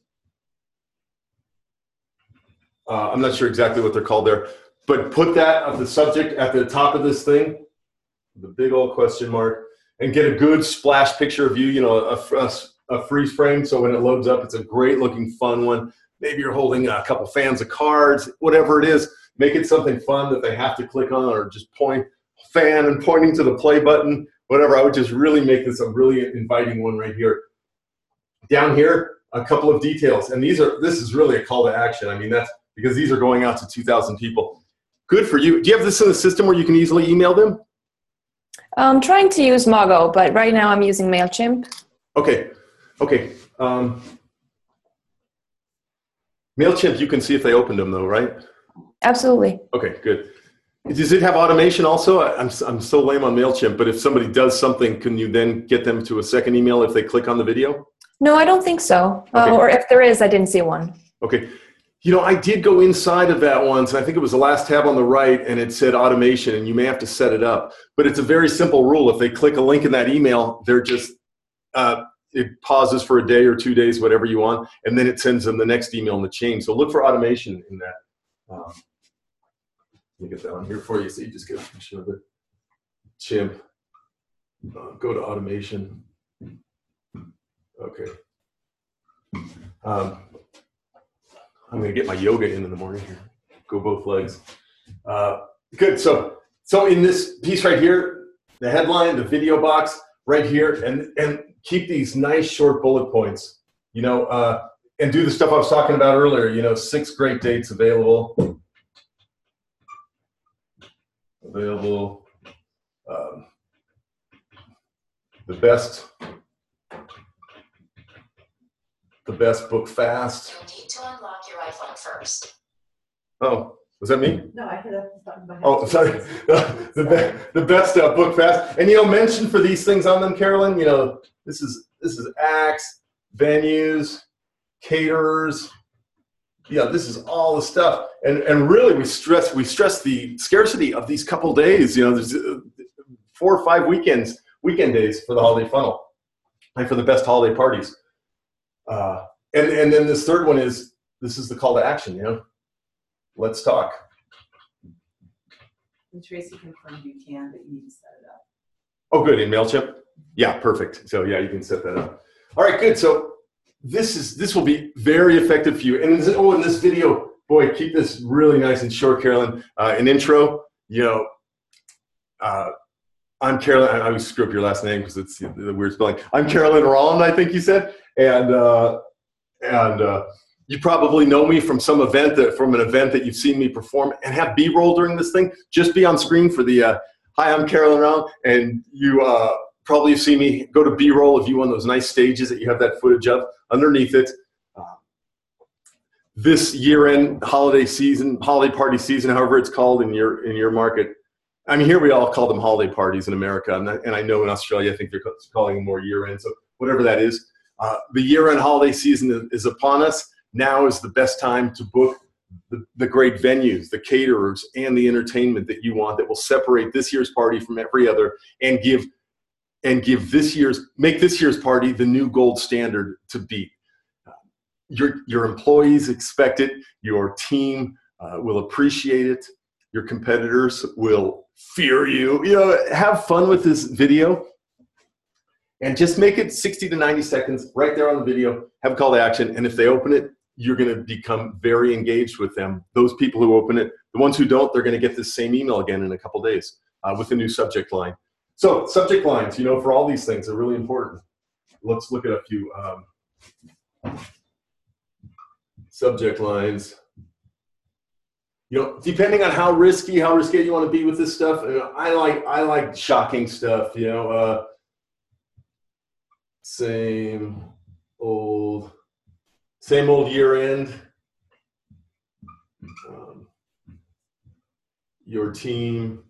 Uh, I'm not sure exactly what they're called there. But put that of the subject at the top of this thing, the big old question mark, and get a good splash picture of you, you know, a, a a freeze frame, so when it loads up, it's a great looking fun one. Maybe you're holding a couple fans of cards, whatever it is. Make it something fun that they have to click on, or just point fan and pointing to the play button, whatever. I would just really make this a really inviting one right here. Down here, a couple of details, and these are this is really a call to action. I mean, that's because these are going out to two thousand people. Good for you. Do you have this in the system where you can easily email them? I'm trying to use Mago, but right now I'm using MailChimp. Okay. Okay. Um, MailChimp, you can see if they opened them though, right? Absolutely. Okay, good. Does it have automation also? I'm, I'm so lame on MailChimp, but if somebody does something, can you then get them to a second email if they click on the video? No, I don't think so. Okay. Uh, or if there is, I didn't see one. Okay. You know, I did go inside of that once, and I think it was the last tab on the right, and it said automation, and you may have to set it up. But it's a very simple rule. If they click a link in that email, they're just, uh, it pauses for a day or two days, whatever you want, and then it sends them the next email in the chain. So look for automation in that. Um, let me get that on here for you so you just get a picture of it. Chimp. Uh, go to automation. Okay. Um, I'm going to get my yoga in in the morning here. Go both legs. Uh, good. So, so in this piece right here, the headline, the video box right here, and, and keep these nice short bullet points, you know, uh, and do the stuff I was talking about earlier, you know, six great dates available. Available. Um, the best the best book fast. You'll need to unlock your iPhone first. Oh, was that me? No, I hit a button by Oh, sorry. the, be, the best uh, book fast. And, you know, mention for these things on them, Carolyn, you know, this is, this is acts, venues, caterers. Yeah, this is all the stuff. And, and really we stress, we stress the scarcity of these couple days. You know, there's four or five weekends, weekend days for the holiday funnel and for the best holiday parties. Uh, and, and then this third one is, this is the call to action, you know, let's talk. And Tracy confirmed you can, but you need to set it up. Oh, good. In MailChimp? Yeah, perfect. So yeah, you can set that up. All right, good. So this is, this will be very effective for you. And this, oh, in this video, boy, keep this really nice and short, Carolyn. Uh, an intro, you know, uh, I'm Carolyn. I always screw up your last name because it's the weird spelling. I'm Carolyn Roland, I think you said. And, uh, and, uh, you probably know me from some event, that, from an event that you've seen me perform, and have B-roll during this thing. Just be on screen for the, uh, hi, I'm Carolyn Round, and you uh, probably see me go to B-roll if you want those nice stages that you have that footage of underneath it. Uh, this year-end holiday season, holiday party season, however it's called in your in your market. I mean, here we all call them holiday parties in America, and I, and I know in Australia, I think they're calling them more year-end. So whatever that is, uh, the year-end holiday season is, is upon us. Now is the best time to book the, the great venues, the caterers, and the entertainment that you want that will separate this year's party from every other and give and give this year's make this year's party the new gold standard to beat. Your your employees expect it. Your team uh, will appreciate it. Your competitors will fear you. You know, have fun with this video. And just make it sixty to ninety seconds right there on the video. Have a call to action. And if they open it, you're going to become very engaged with them. Those people who open it, the ones who don't, they're going to get this same email again in a couple days uh, with a new subject line. So subject lines, you know, for all these things are really important. Let's look at a few um, subject lines. You know, depending on how risky, how risky you want to be with this stuff. You know, I like, I like shocking stuff. You know, uh, same old. Same old year end. Um, your team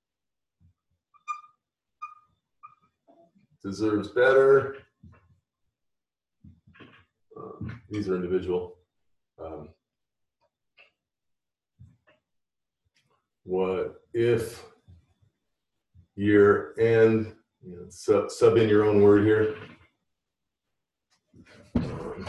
deserves better. Um, these are individual. Um, what if year end? You know, sub, sub in your own word here. Um,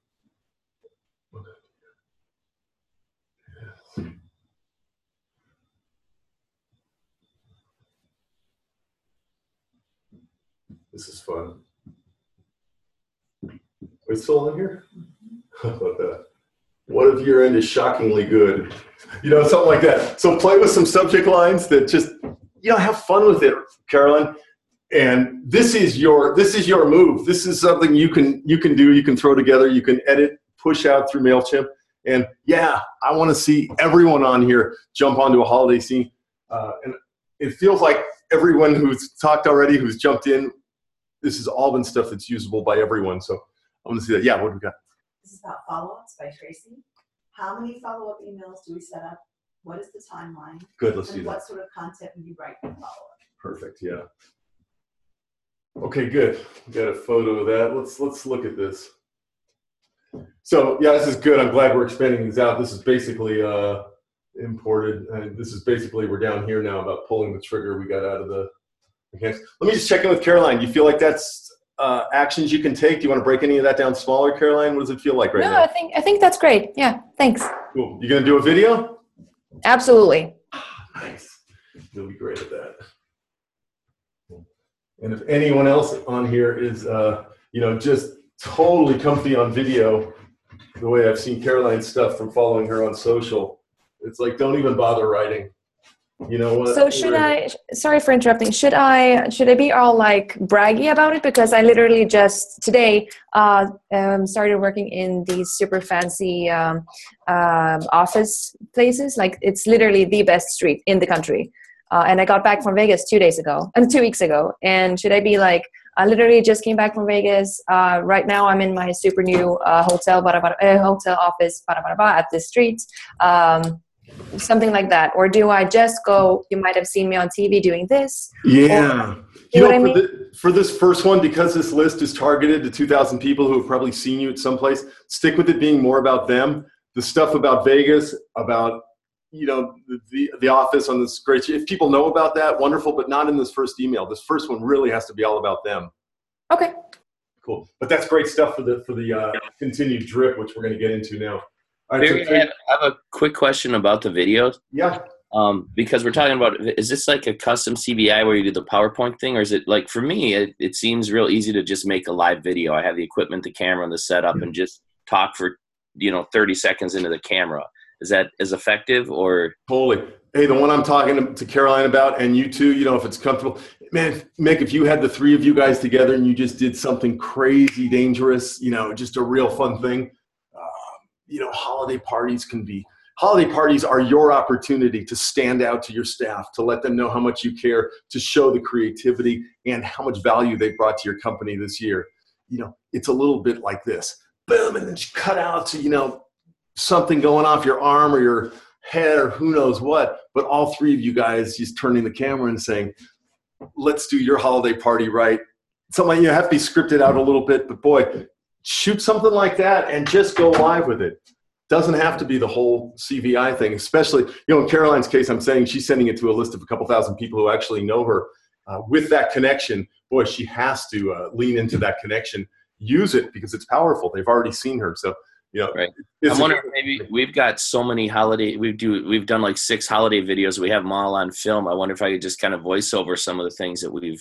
This is fun. Are we still on here? How about that? What if your end is shockingly good? You know, something like that. So play with some subject lines that just, you know, have fun with it, Carolyn. And this is your this is your move. This is something you can you can do. You can throw together. You can edit, push out through MailChimp. And yeah, I want to see everyone on here jump onto a holiday scene. Uh, and it feels like everyone who's talked already, who's jumped in, this has all been stuff that's usable by everyone. So I want to see that. Yeah, what do we got? This is about follow-ups by Tracy. How many follow-up emails do we set up? What is the timeline? Good, let's and do that. What sort of content will you write for follow-up? Perfect, yeah. Okay, good. We got a photo of that. Let's let's look at this. So yeah, this is good. I'm glad we're expanding these out. This is basically uh, imported. And this is basically, we're down here now about pulling the trigger we got out of the mechanics. Let me just check in with Caroline. You feel like that's uh, actions you can take? Do you want to break any of that down smaller, Caroline? What does it feel like right no, now? I think I think that's great. Yeah, thanks. Cool. You gonna do a video? Absolutely. Nice. You'll be great at that. And if anyone else on here is, uh, you know, just totally comfy on video, the way I've seen Caroline's stuff from following her on social, it's like, don't even bother writing. You know what? So should I, sorry for interrupting, should I should I be all like braggy about it? Because I literally just today uh, um, started working in these super fancy um, um, office places. Like it's literally the best street in the country. Uh, and I got back from Vegas two days ago, and two weeks ago. And should I be like, I literally just came back from Vegas. Uh, right now, I'm in my super new uh, hotel, bara, bara, uh, hotel office, bara, bara, bara, at the street, um, something like that. Or do I just go? You might have seen me on T V doing this. Yeah. Or, you know what I mean? For, the, for this first one, because this list is targeted to two thousand people who have probably seen you at some place, stick with it being more about them. The stuff about Vegas, about, you know, the, the office on this great, if people know about that, wonderful, but not in this first email. This first one really has to be all about them. Okay. Cool. But that's great stuff for the, for the uh, continued drip, which we're going to get into now. All right, Barry, so, I have, I have a quick question about the videos. Yeah. Um, because we're talking about, is this like a custom C B I where you do the PowerPoint thing, or is it like, for me, it, it seems real easy to just make a live video. I have the equipment, the camera, and the setup, and just talk for, you know, thirty seconds into the camera. Is that as effective, or? Totally. Hey, the one I'm talking to, to Caroline about, and you too, you know, if it's comfortable, man, Mick, if you had the three of you guys together and you just did something crazy dangerous, you know, just a real fun thing, uh, you know, holiday parties can be, holiday parties are your opportunity to stand out to your staff, to let them know how much you care, to show the creativity and how much value they brought to your company this year. You know, it's a little bit like this. Boom, and then you cut out to, you know, something going off your arm or your head or who knows what, but all three of you guys just turning the camera and saying, let's do your holiday party right. Something, you have to be scripted out a little bit, but boy, shoot something like that and just go live with it. Doesn't have to be the whole C V I thing, especially, you know, in Caroline's case, I'm saying she's sending it to a list of a couple thousand people who actually know her. Uh, with that connection, boy, she has to uh, lean into that connection, use it because it's powerful. They've already seen her. So, you know, right. I'm wondering, maybe we've got so many holiday, we do, we've done like six holiday videos. We have them all on film. I wonder if I could just kind of voice over some of the things that we've.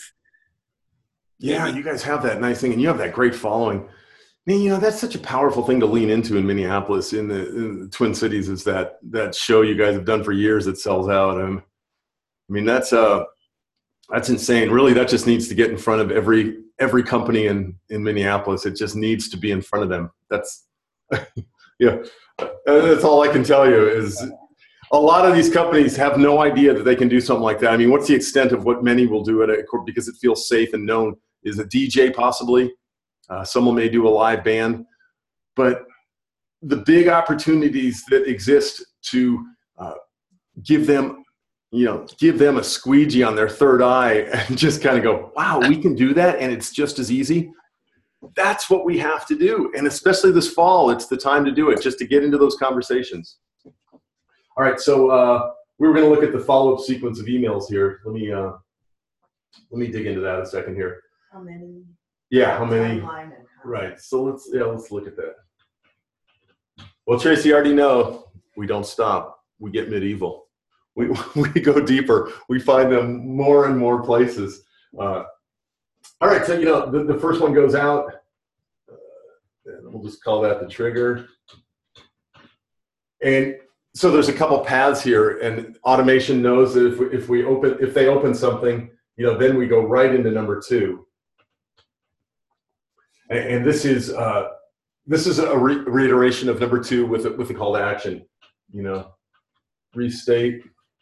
Yeah, you guys have that nice thing, and you have that great following. Man, you know, that's such a powerful thing to lean into in Minneapolis, in the, in the Twin Cities, is that that show you guys have done for years that sells out. Um, I mean, that's uh, that's insane. Really, that just needs to get in front of every every company in in Minneapolis. It just needs to be in front of them. That's yeah, that's all I can tell you is a lot of these companies have no idea that they can do something like that. I mean, what's the extent of what many will do at a because it feels safe and known? Is a D J possibly? Uh, someone may do a live band, but the big opportunities that exist to uh, give them, you know, give them a squeegee on their third eye and just kind of go, wow, we can do that. And it's just as easy. That's what we have to do. And especially this fall, it's the time to do it, just to get into those conversations. All right. So uh, we were going to look at the follow-up sequence of emails here. Let me, uh, let me dig into that a second here. How many? Yeah, how many? Timeline and how- Right. So let's yeah, let's look at that. Well, Tracy, you already know we don't stop. We get medieval. We we go deeper. We find them more and more places. Uh, all right. So you know the, the first one goes out. Uh, and we'll just call that the trigger. And so there's a couple paths here, and automation knows that if we, if we open if they open something, you know, then we go right into number two. And this is uh, this is a re reiteration of number two with a, with a call to action. You know, restate.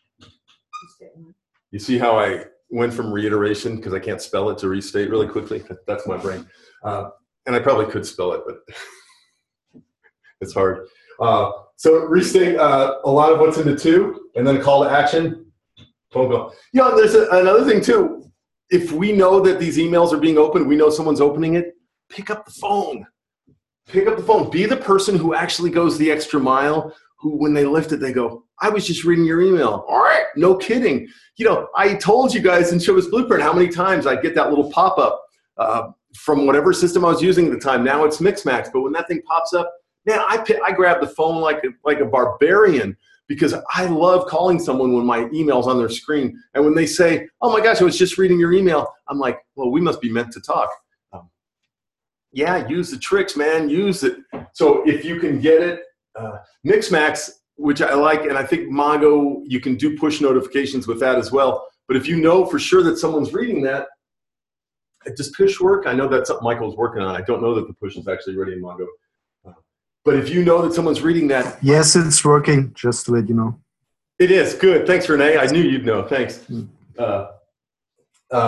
You see how I went from reiteration because I can't spell it to restate really quickly. That's my brain, uh, and I probably could spell it, but it's hard. Uh, so restate uh, a lot of what's in the two, and then a call to action. Phone call. Yeah, there's a, another thing too. If we know that these emails are being opened, we know someone's opening it. Pick up the phone. Pick up the phone. Be the person who actually goes the extra mile, who when they lift it, they go, I was just reading your email. All right, no kidding. You know, I told you guys in Showbiz Blueprint how many times I'd get that little pop-up uh, from whatever system I was using at the time. Now it's Mixmax, but when that thing pops up, man, I, pick, I grab the phone like a, like a barbarian because I love calling someone when my email's on their screen. And when they say, oh my gosh, I was just reading your email, I'm like, well, we must be meant to talk. Yeah, use the tricks, man. Use it. So if you can get it, uh, Mixmax, which I like, and I think Mago, you can do push notifications with that as well. But if you know for sure that someone's reading that, does push work? I know that's something Michael's working on. I don't know that the push is actually ready in Mago. Uh, but if you know that someone's reading that. Yes, it's working, just to let you know. It is. Good. Thanks, Renee. I knew you'd know. Thanks. Uh, uh,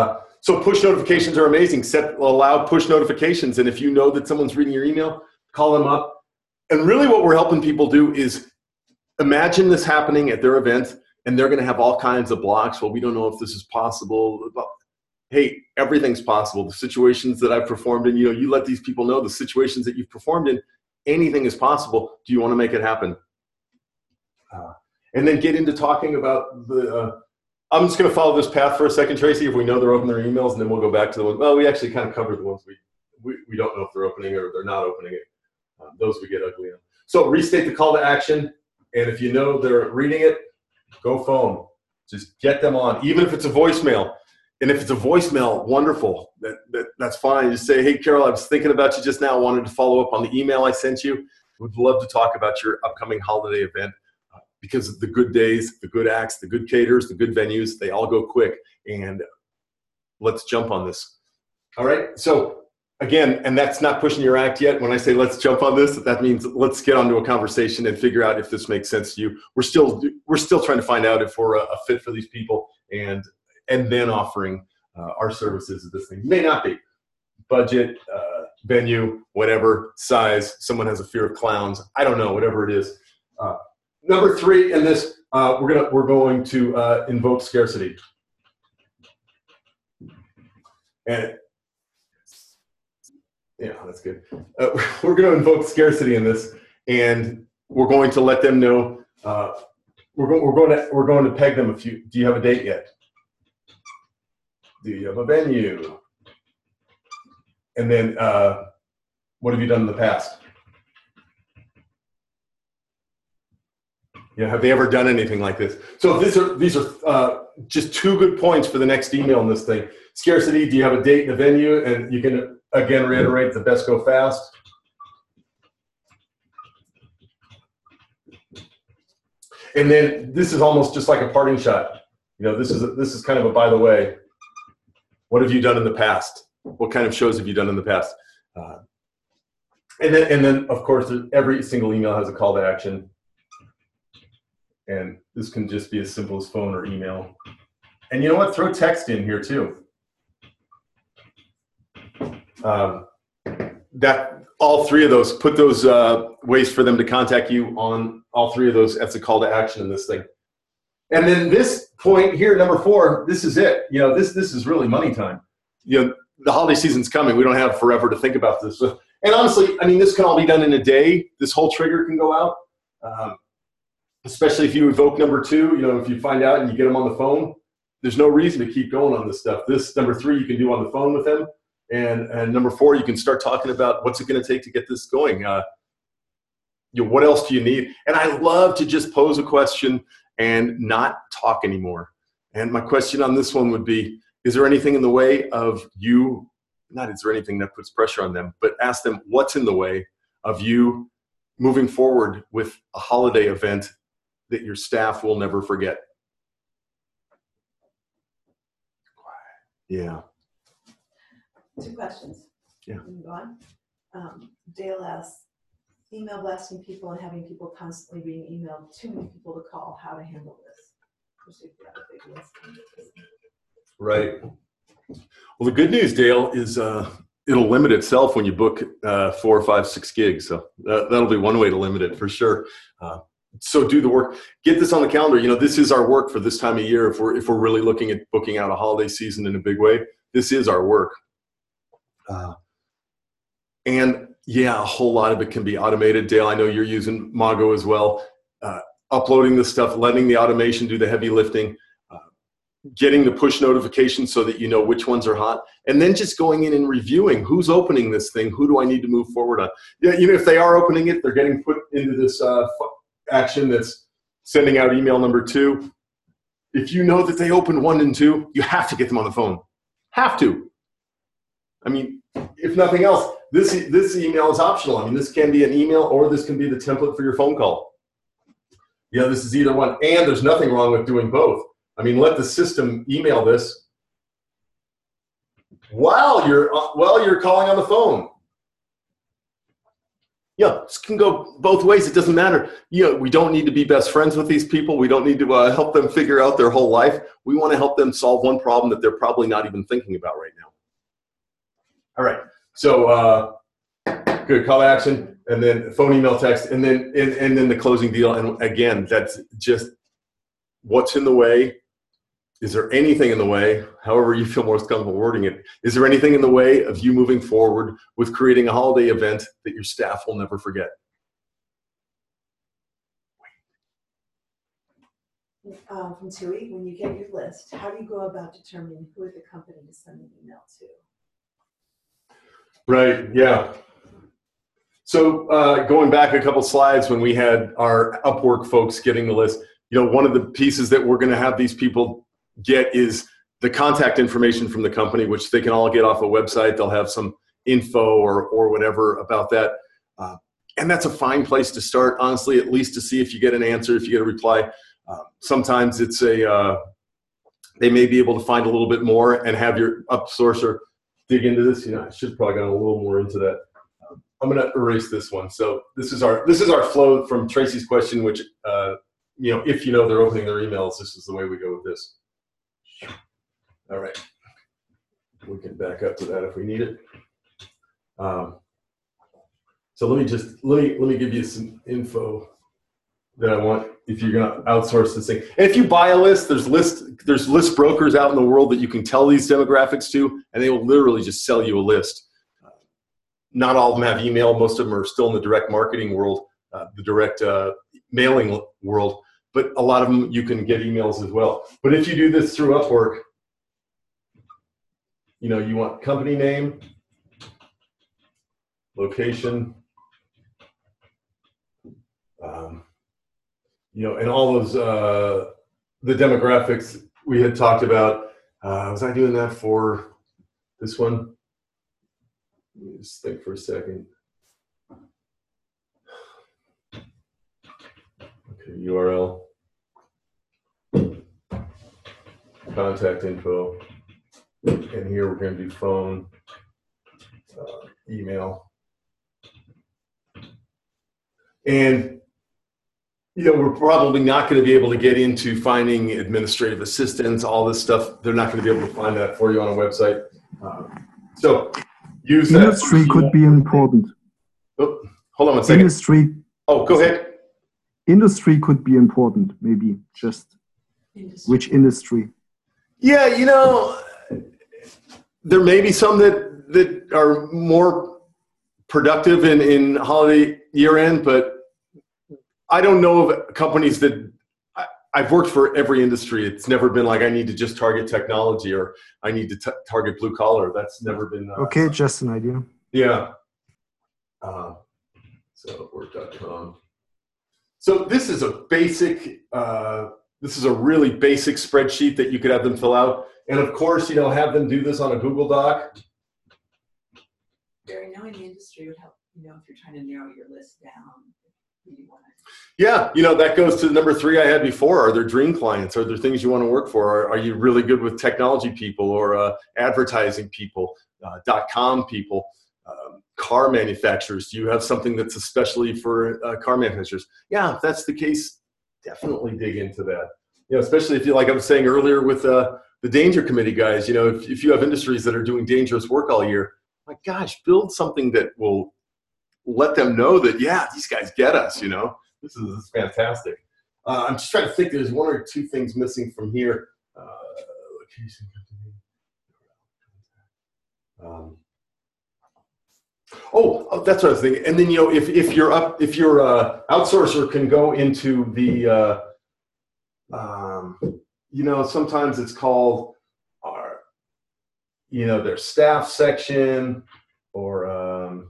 So push notifications are amazing. Set allow push notifications, and if you know that someone's reading your email, call them up. And really, what we're helping people do is imagine this happening at their event, and they're going to have all kinds of blocks. Well, we don't know if this is possible. Hey, everything's possible. The situations that I've performed in, you know, you let these people know the situations that you've performed in. Anything is possible. Do you want to make it happen? Uh, and then get into talking about the. Uh, I'm just going to follow this path for a second, Tracy, if we know they're opening their emails, and then we'll go back to the ones. Well, we actually kind of covered the ones we, we, we don't know if they're opening or they're not opening it. Um, those we get ugly on. So restate the call to action, and if you know they're reading it, go phone. Just get them on, even if it's a voicemail. And if it's a voicemail, wonderful. That, that That's fine. Just say, hey, Carol, I was thinking about you just now. I wanted to follow up on the email I sent you. Would love to talk about your upcoming holiday event. Because the good days, the good acts, the good caterers, the good venues, they all go quick. And let's jump on this. All right. So again, and that's not pushing your act yet. When I say let's jump on this, that means let's get onto a conversation and figure out if this makes sense to you. We're still we're still trying to find out if we're a, a fit for these people, and and then offering uh, our services at this thing. May not be. Budget, uh, venue, whatever, size. Someone has a fear of clowns. I don't know. Whatever it is. Uh, Number three in this, uh, we're gonna we're going to uh, invoke scarcity, and yeah, that's good. Uh, we're going to invoke scarcity in this, and we're going to let them know. Uh, we're going we're going to we're going to peg them a few. Do you have a date yet? Do you have a venue? And then, uh, what have you done in the past? Yeah, have they ever done anything like this? So these are these are uh, just two good points for the next email in this thing. Scarcity, do you have a date and a venue? And you can, again, reiterate the best go fast. And then this is almost just like a parting shot. You know, this is, a, this is kind of a by the way. What have you done in the past? What kind of shows have you done in the past? Uh, and then, and then, of course, every single email has a call to action. And this can just be as simple as phone or email. And you know what? Throw text in here too. Um, that all three of those, put those uh, ways for them to contact you on all three of those. That's a call to action in this thing. And then this point here, number four, this is it. You know, this this is really money time. You know, the holiday season's coming. We don't have forever to think about this. So, and honestly, I mean, this can all be done in a day. This whole trigger can go out. Um, Especially if you evoke number two, you know, if you find out and you get them on the phone, there's no reason to keep going on this stuff. This number three, you can do on the phone with them. And, and number four, you can start talking about what's it going to take to get this going. Uh, you know, what else do you need? And I love to just pose a question and not talk anymore. And my question on this one would be, is there anything in the way of you, not is there anything that puts pressure on them, but ask them what's in the way of you moving forward with a holiday event that your staff will never forget. Yeah. Two questions. Yeah. Move on. Um, Dale asks, email blasting people and having people constantly being emailed, too many people to call, how to handle this. Right. Well, the good news, Dale, is uh, it'll limit itself when you book uh, four or five, six gigs. So that, that'll be one way to limit it for sure. Uh, So do the work. Get this on the calendar. You know, this is our work for this time of year. If we're if we're really looking at booking out a holiday season in a big way, this is our work. Uh, and yeah, a whole lot of it can be automated. Dale, I know you're using Mago as well. Uh, uploading the stuff, letting the automation do the heavy lifting, uh, getting the push notifications so that you know which ones are hot, and then just going in and reviewing who's opening this thing. Who do I need to move forward on? Yeah, you know, if they are opening it, they're getting put into this. Uh, action that's sending out email number two. If you know that they opened one and two, you have to get them on the phone. Have to. I mean, if nothing else, this this email is optional. I mean, this can be an email or this can be the template for your phone call. Yeah, this is either one. And there's nothing wrong with doing both. I mean, let the system email this while you're while you're calling on the phone. Yeah, this can go both ways. It doesn't matter. You know, we don't need to be best friends with these people. We don't need to uh, help them figure out their whole life. We want to help them solve one problem that they're probably not even thinking about right now. All right. So uh, good call to action, and then phone, email, text, and then and, and then the closing deal. And again, that's just what's in the way. Is there anything in the way, however you feel most comfortable wording it, is there anything in the way of you moving forward with creating a holiday event that your staff will never forget? Um, from Tui, when you get your list, how do you go about determining who is the company to send an email to? Right, yeah. So uh, going back a couple slides when we had our Upwork folks getting the list, you know, one of the pieces that we're going to have these people get is the contact information from the company, which they can all get off a website. They'll have some info or or whatever about that. Uh, and that's a fine place to start, honestly, at least to see if you get an answer, if you get a reply. Uh, sometimes it's a, uh, they may be able to find a little bit more and have your upsourcer dig into this. You know, I should have probably gone a little more into that. Um, I'm going to erase this one. So this is our, this is our flow from Tracy's question, which, uh, you know, if you know they're opening their emails, this is the way we go with this. All right, we can back up to that if we need it. Um, so let me just let me let me give you some info that I want if you're going to outsource this thing. And if you buy a list, there's list there's list brokers out in the world that you can tell these demographics to, and they will literally just sell you a list. Uh, not all of them have email. Most of them are still in the direct marketing world, uh, the direct uh, mailing world. But a lot of them you can get emails as well. But if you do this through Upwork, you know, you want company name, location, um, you know, and all those, uh, the demographics we had talked about. Uh, was I doing that for this one? Let me just think for a second. Okay, U R L. Contact info, and here we're going to do phone, uh, email, and you know we're probably not going to be able to get into finding administrative assistants, all this stuff. They're not going to be able to find that for you on a website. Uh, so use that. Industry could be important. Oh, hold on one second. Industry. Oh, go ahead. Industry could be important, maybe just industry. Which industry? Yeah, you know, there may be some that, that are more productive in, in holiday year end, but I don't know of companies that I, I've worked for every industry. It's never been like I need to just target technology or I need to t target blue collar. That's never been. Uh, okay, just an idea. Yeah. Uh, so work dot com. So this is a basic, uh, this is a really basic spreadsheet that you could have them fill out. And of course, you know, have them do this on a Google Doc. Barry, knowing the industry would help, you know, if you're trying to narrow your list down. You want to. Yeah, you know, that goes to number three I had before. Are there dream clients? Are there things you want to work for? Are, are you really good with technology people or uh, advertising people, uh, dot-com people? Um, car manufacturers, do you have something that's especially for uh, car manufacturers? Yeah, if that's the case, definitely dig into that. You know, especially if you, like I was saying earlier with uh, the Danger Committee guys, you know, if, if you have industries that are doing dangerous work all year, my gosh, build something that will let them know that, yeah, these guys get us, you know. This is, this is fantastic. Uh, I'm just trying to think, there's one or two things missing from here. Uh, location, um, Oh, oh, that's what I was thinking. And then, you know, if, if you're up, if your uh, outsourcer can go into the, uh, um, you know, sometimes it's called, our, you know, their staff section or, um,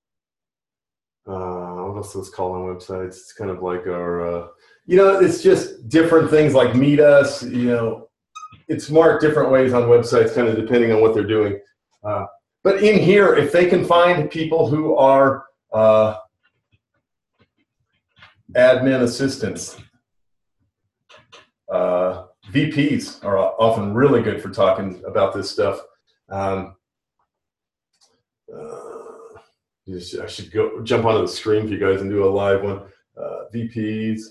uh, what else is called on websites? It's kind of like our, uh, you know, it's just different things like Meet Us, you know, it's marked different ways on websites, kind of depending on what they're doing. Uh, But in here, if they can find people who are uh, admin assistants, uh, V Ps are often really good for talking about this stuff. Um, uh, Just, I should go jump onto the screen for you guys and do a live one. Uh, V Ps.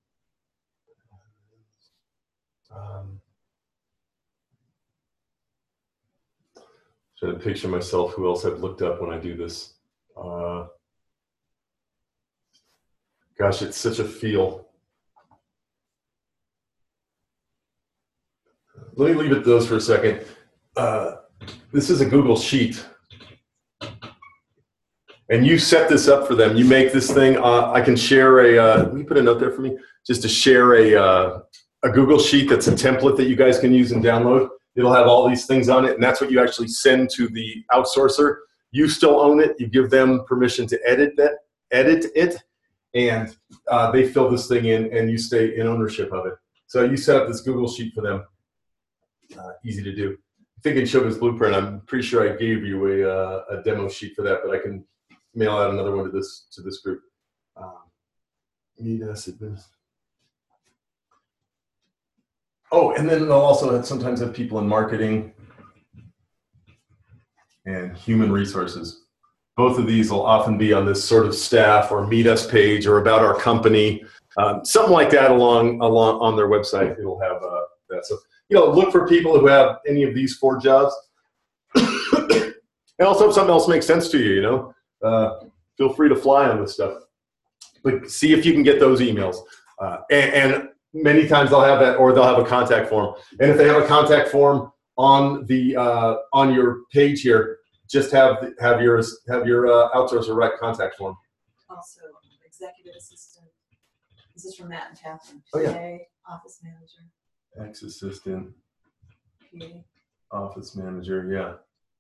Um, trying to picture myself. Who else I've looked up when I do this? Uh, gosh, it's such a feel. Let me leave it those for a second. Uh, this is a Google Sheet. And you set this up for them. You make this thing. Uh, I can share a, uh, let me put a note there for me, just to share a, uh, a Google Sheet that's a template that you guys can use and download. It'll have all these things on it, and that's what you actually send to the outsourcer. You still own it. You give them permission to edit that, edit it, and uh, they fill this thing in, and you stay in ownership of it. So you set up this Google Sheet for them. Uh, easy to do. I think in Shoga's Blueprint, I'm pretty sure I gave you a, uh, a demo sheet for that, but I can mail out another one to this to this group. Um, meet us admin. Oh, and then they'll also have, sometimes have people in marketing and human resources. Both of these will often be on this sort of staff or meet us page or about our company, um, something like that along along on their website. It'll have uh, that. So you know, look for people who have any of these four jobs. And also if something else makes sense to you, you know, uh, feel free to fly on this stuff. But see if you can get those emails. Uh, and, and many times they'll have that, or they'll have a contact form. And if they have a contact form on the uh, on your page here, just have have yours have your uh, outsourcer write contact form. Also, executive assistant. This is from Matt and Catherine. Oh, yeah. P A, office manager. Ex assistant. P A. Office manager, yeah.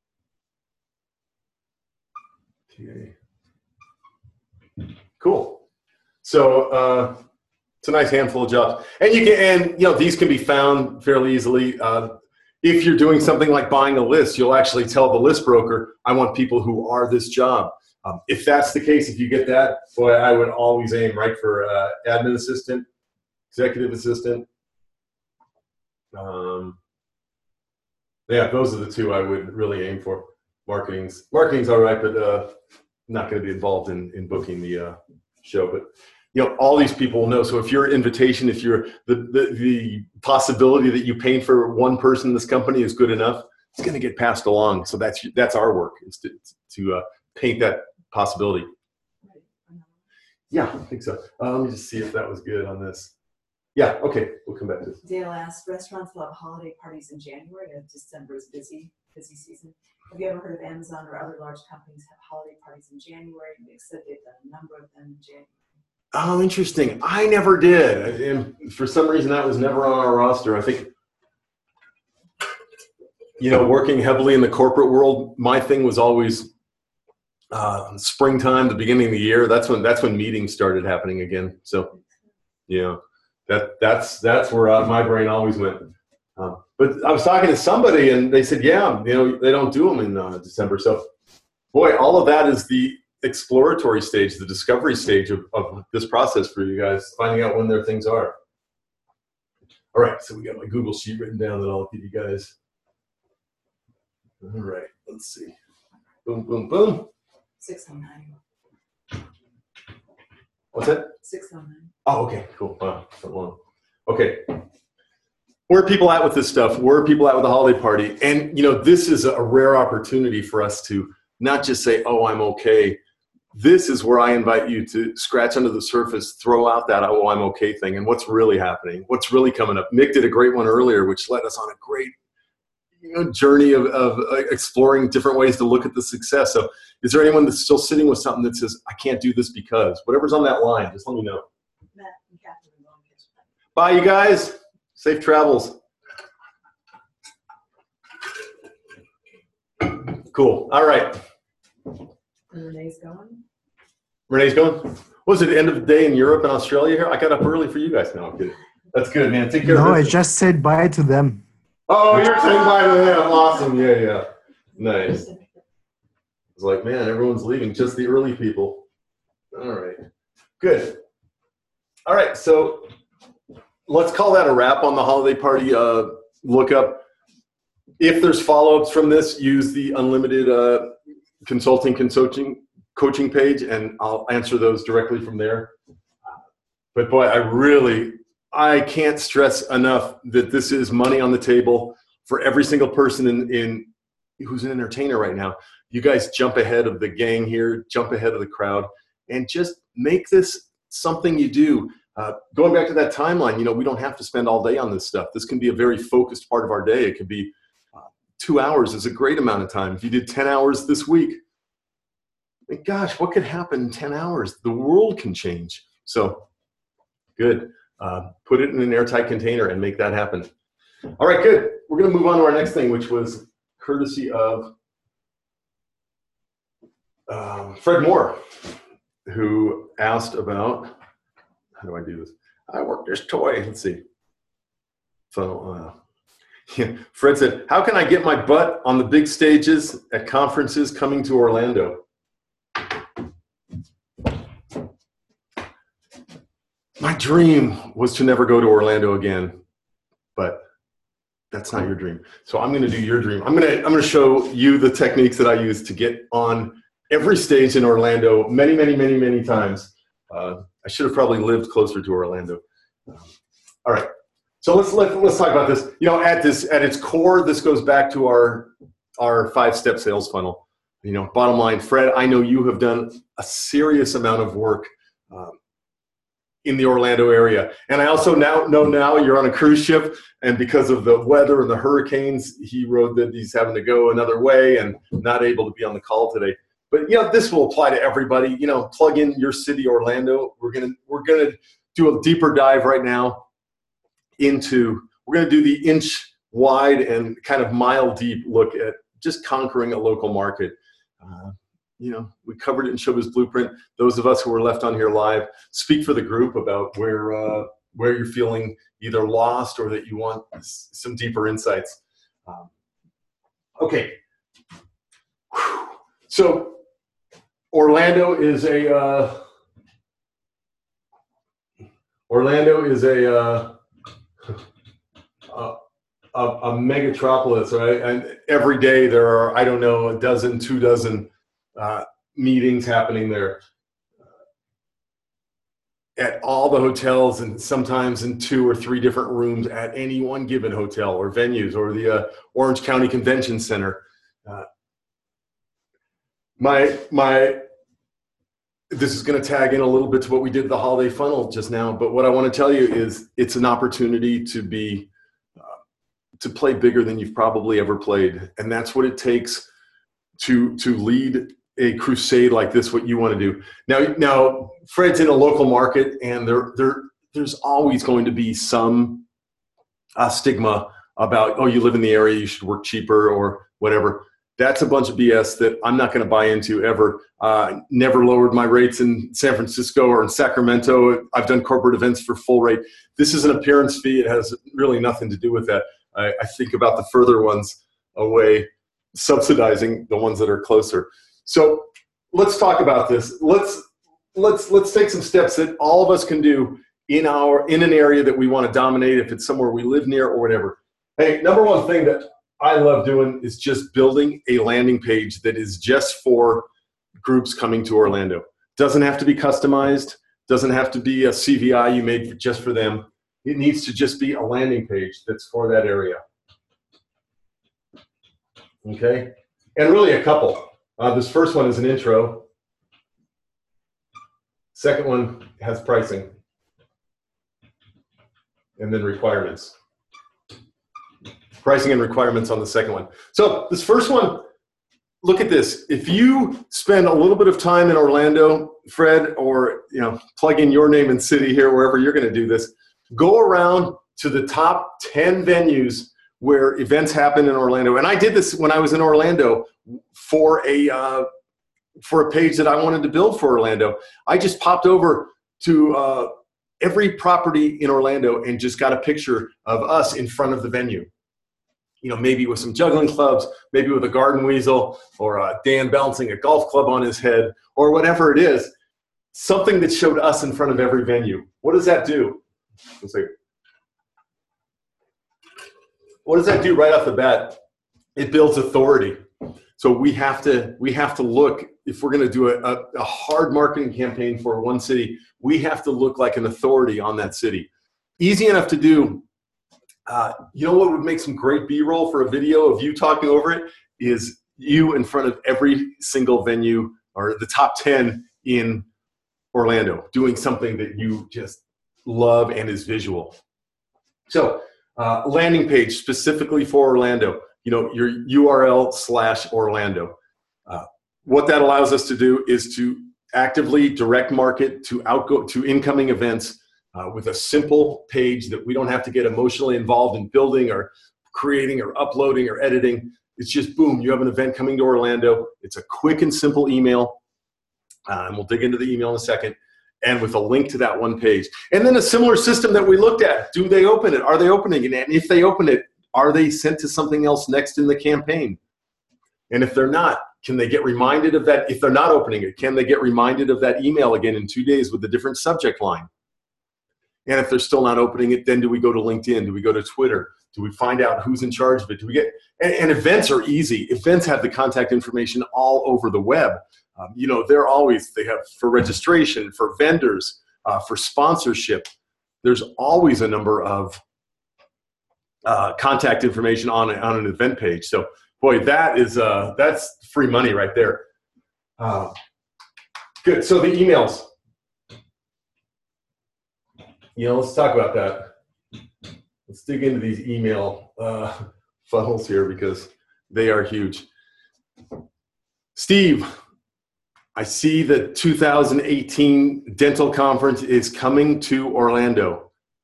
P A. Cool. So uh, it's a nice handful of jobs, and you can, and you know, these can be found fairly easily. Uh, if you're doing something like buying a list, you'll actually tell the list broker, "I want people who are this job." Um, if that's the case, if you get that, boy, I would always aim right for uh, admin assistant, executive assistant. Um, yeah, those are the two I would really aim for. Marketing's marketing's all right, but uh, not going to be involved in in booking the uh, show. But you know, all these people will know. So if your invitation, if you're the, the the possibility that you paint for one person in this company is good enough, it's going to get passed along. So that's that's our work, is to to uh, paint that possibility. Yeah, I think so. Uh, let me just see if that was good on this. Yeah, okay, we'll come back to this. Dale asked, restaurants will have holiday parties in January, and December is busy, busy season. Have you ever heard of Amazon or other large companies have holiday parties in January? They said they've done a number of them in January. Oh, interesting. I never did. And for some reason, that was never on our roster. I think, you know, working heavily in the corporate world, my thing was always uh, springtime, the beginning of the year. That's when that's when meetings started happening again. So, you know, that that's that's where uh, my brain always went. Uh, but I was talking to somebody, and they said, yeah, you know, they don't do them in uh, December. So, boy, all of that is the exploratory stage, the discovery stage of, of this process for you guys, finding out when their things are. All right, so we got my Google Sheet written down that I'll give you guys. All right, let's see. Boom, boom, boom. six oh nine. What's that? six oh nine. Oh, okay, cool. Wow, so long. Okay. Where are people at with this stuff? Where are people at with the holiday party? And, you know, this is a rare opportunity for us to not just say, oh, I'm okay. This is where I invite you to scratch under the surface, throw out that, oh, I'm okay thing, and what's really happening, what's really coming up. Mick did a great one earlier, which led us on a great you know, journey of, of exploring different ways to look at the success. So is there anyone that's still sitting with something that says, I can't do this because? Whatever's on that line, just let me know. Matt and Catherine. Bye, you guys. Safe travels. Cool. All right. And Renee's going? Renee's going? Was it end of the day in Europe and Australia here? I got up early for you guys. No, I'm kidding. That's good, man. Take care No, of I this. just said bye to them. Oh, you're saying bye to them. Awesome. Yeah, yeah. Nice. It's like, man, everyone's leaving. Just the early people. All right. Good. All right. So let's call that a wrap on the holiday party uh, lookup. If there's follow-ups from this, use the unlimited uh, consulting, consulting, coaching page, and I'll answer those directly from there. But boy, I really, I can't stress enough that this is money on the table for every single person in, in who's an entertainer right now. You guys jump ahead of the gang here, jump ahead of the crowd, and just make this something you do. Uh, going back to that timeline, you know, we don't have to spend all day on this stuff. This can be a very focused part of our day. It could be uh, two hours is a great amount of time. If you did ten hours this week, like, gosh, what could happen in ten hours? The world can change. So good. Uh, put it in an airtight container and make that happen. All right, good. We're going to move on to our next thing, which was courtesy of um, Fred Moore, who asked about, how do I do this? I work this toy. Let's see. So uh, yeah. Fred said, how can I get my butt on the big stages at conferences coming to Orlando? My dream was to never go to Orlando again, but that's not your dream. So I'm going to do your dream. I'm going to I'm going to show you the techniques that I use to get on every stage in Orlando many, many, many, many times. Uh, I should have probably lived closer to Orlando. All right. So let's let, let's talk about this. You know, at this at its core, this goes back to our our five-step sales funnel. You know, bottom line, Fred, I know you have done a serious amount of work um, in the Orlando area. And I also now know now you're on a cruise ship, and because of the weather and the hurricanes, he wrote that he's having to go another way and not able to be on the call today. But, you know, this will apply to everybody. You know, plug in your city, Orlando. We're going to we're going to do a deeper dive right now into, we're going to do the inch wide and kind of mile deep look at just conquering a local market. Uh, you know, we covered it in Showbiz Blueprint. Those of us who are left on here live, speak for the group about where uh, where you're feeling either lost or that you want some deeper insights. Um, okay. Whew. So Orlando is a uh, Orlando is a uh, a, a, a megatropolis, right? And every day there are, I don't know, a dozen, two dozen uh, meetings happening there uh, at all the hotels, and sometimes in two or three different rooms at any one given hotel or venues, or the uh, Orange County Convention Center. Uh, my my. This is going to tag in a little bit to what we did at the holiday funnel just now, but what I want to tell you is it's an opportunity to be, uh, to play bigger than you've probably ever played. And that's what it takes to, to lead a crusade like this, what you want to do. Now, now Fred's in a local market, and there, there, there's always going to be some uh, stigma about, oh, you live in the area, you should work cheaper or whatever. That's a bunch of B S that I'm not going to buy into ever. Uh, never lowered my rates in San Francisco or in Sacramento. I've done corporate events for full rate. This is an appearance fee. It has really nothing to do with that. I, I think about the further ones away, subsidizing the ones that are closer. So let's talk about this. Let's let's let's take some steps that all of us can do in our in an area that we want to dominate. If it's somewhere we live near or whatever. Hey, number one thing that I love doing is just building a landing page that is just for groups coming to Orlando. Doesn't have to be customized. Doesn't have to be a C V I you made just for them. It needs to just be a landing page that's for that area. Okay? And really a couple. Uh, this first one is an intro. Second one has pricing. And then requirements. Pricing and requirements on the second one. So this first one, look at this. If you spend a little bit of time in Orlando, Fred, or you know, plug in your name and city here, wherever you're going to do this, go around to the top ten venues where events happen in Orlando. And I did this when I was in Orlando for a uh, for a page that I wanted to build for Orlando. I just popped over to uh, every property in Orlando and just got a picture of us in front of the venue. You know, maybe with some juggling clubs, maybe with a garden weasel, or uh, Dan balancing a golf club on his head, or whatever it is, something that showed us in front of every venue. What does that do? Let's see. What does that do right off the bat? It builds authority. So we have to we have to look, if we're going to do a, a, a hard marketing campaign for one city, we have to look like an authority on that city. Easy enough to do. Uh, you know what would make some great B-roll for a video of you talking over it is you in front of every single venue or the top ten in Orlando doing something that you just love and is visual. So uh, landing page specifically for Orlando. You know, your U R L slash Orlando. Uh, what that allows us to do is to actively direct market to outgo to incoming events uh, with a simple page that we don't have to get emotionally involved in building or creating or uploading or editing. It's just boom, you have an event coming to Orlando. It's a quick and simple email, uh, and we'll dig into the email in a second, and with a link to that one page. And then a similar system that we looked at. Do they open it? Are they opening it? And if they open it, are they sent to something else next in the campaign? And if they're not, can they get reminded of that? If they're not opening it, can they get reminded of that email again in two days with a different subject line? And if they're still not opening it, then do we go to LinkedIn? Do we go to Twitter? Do we find out who's in charge of it? Do we get, and, and events are easy. Events have the contact information all over the web. Um, you know, they're always, they have for registration, for vendors, uh, for sponsorship. There's always a number of Uh, contact information on, on an event page. So, boy, that is uh, that's free money right there. Uh, good. So the emails. You know, let's talk about that. Let's dig into these email uh, funnels here because they are huge. Steve, I see the two thousand eighteen dental conference is coming to Orlando.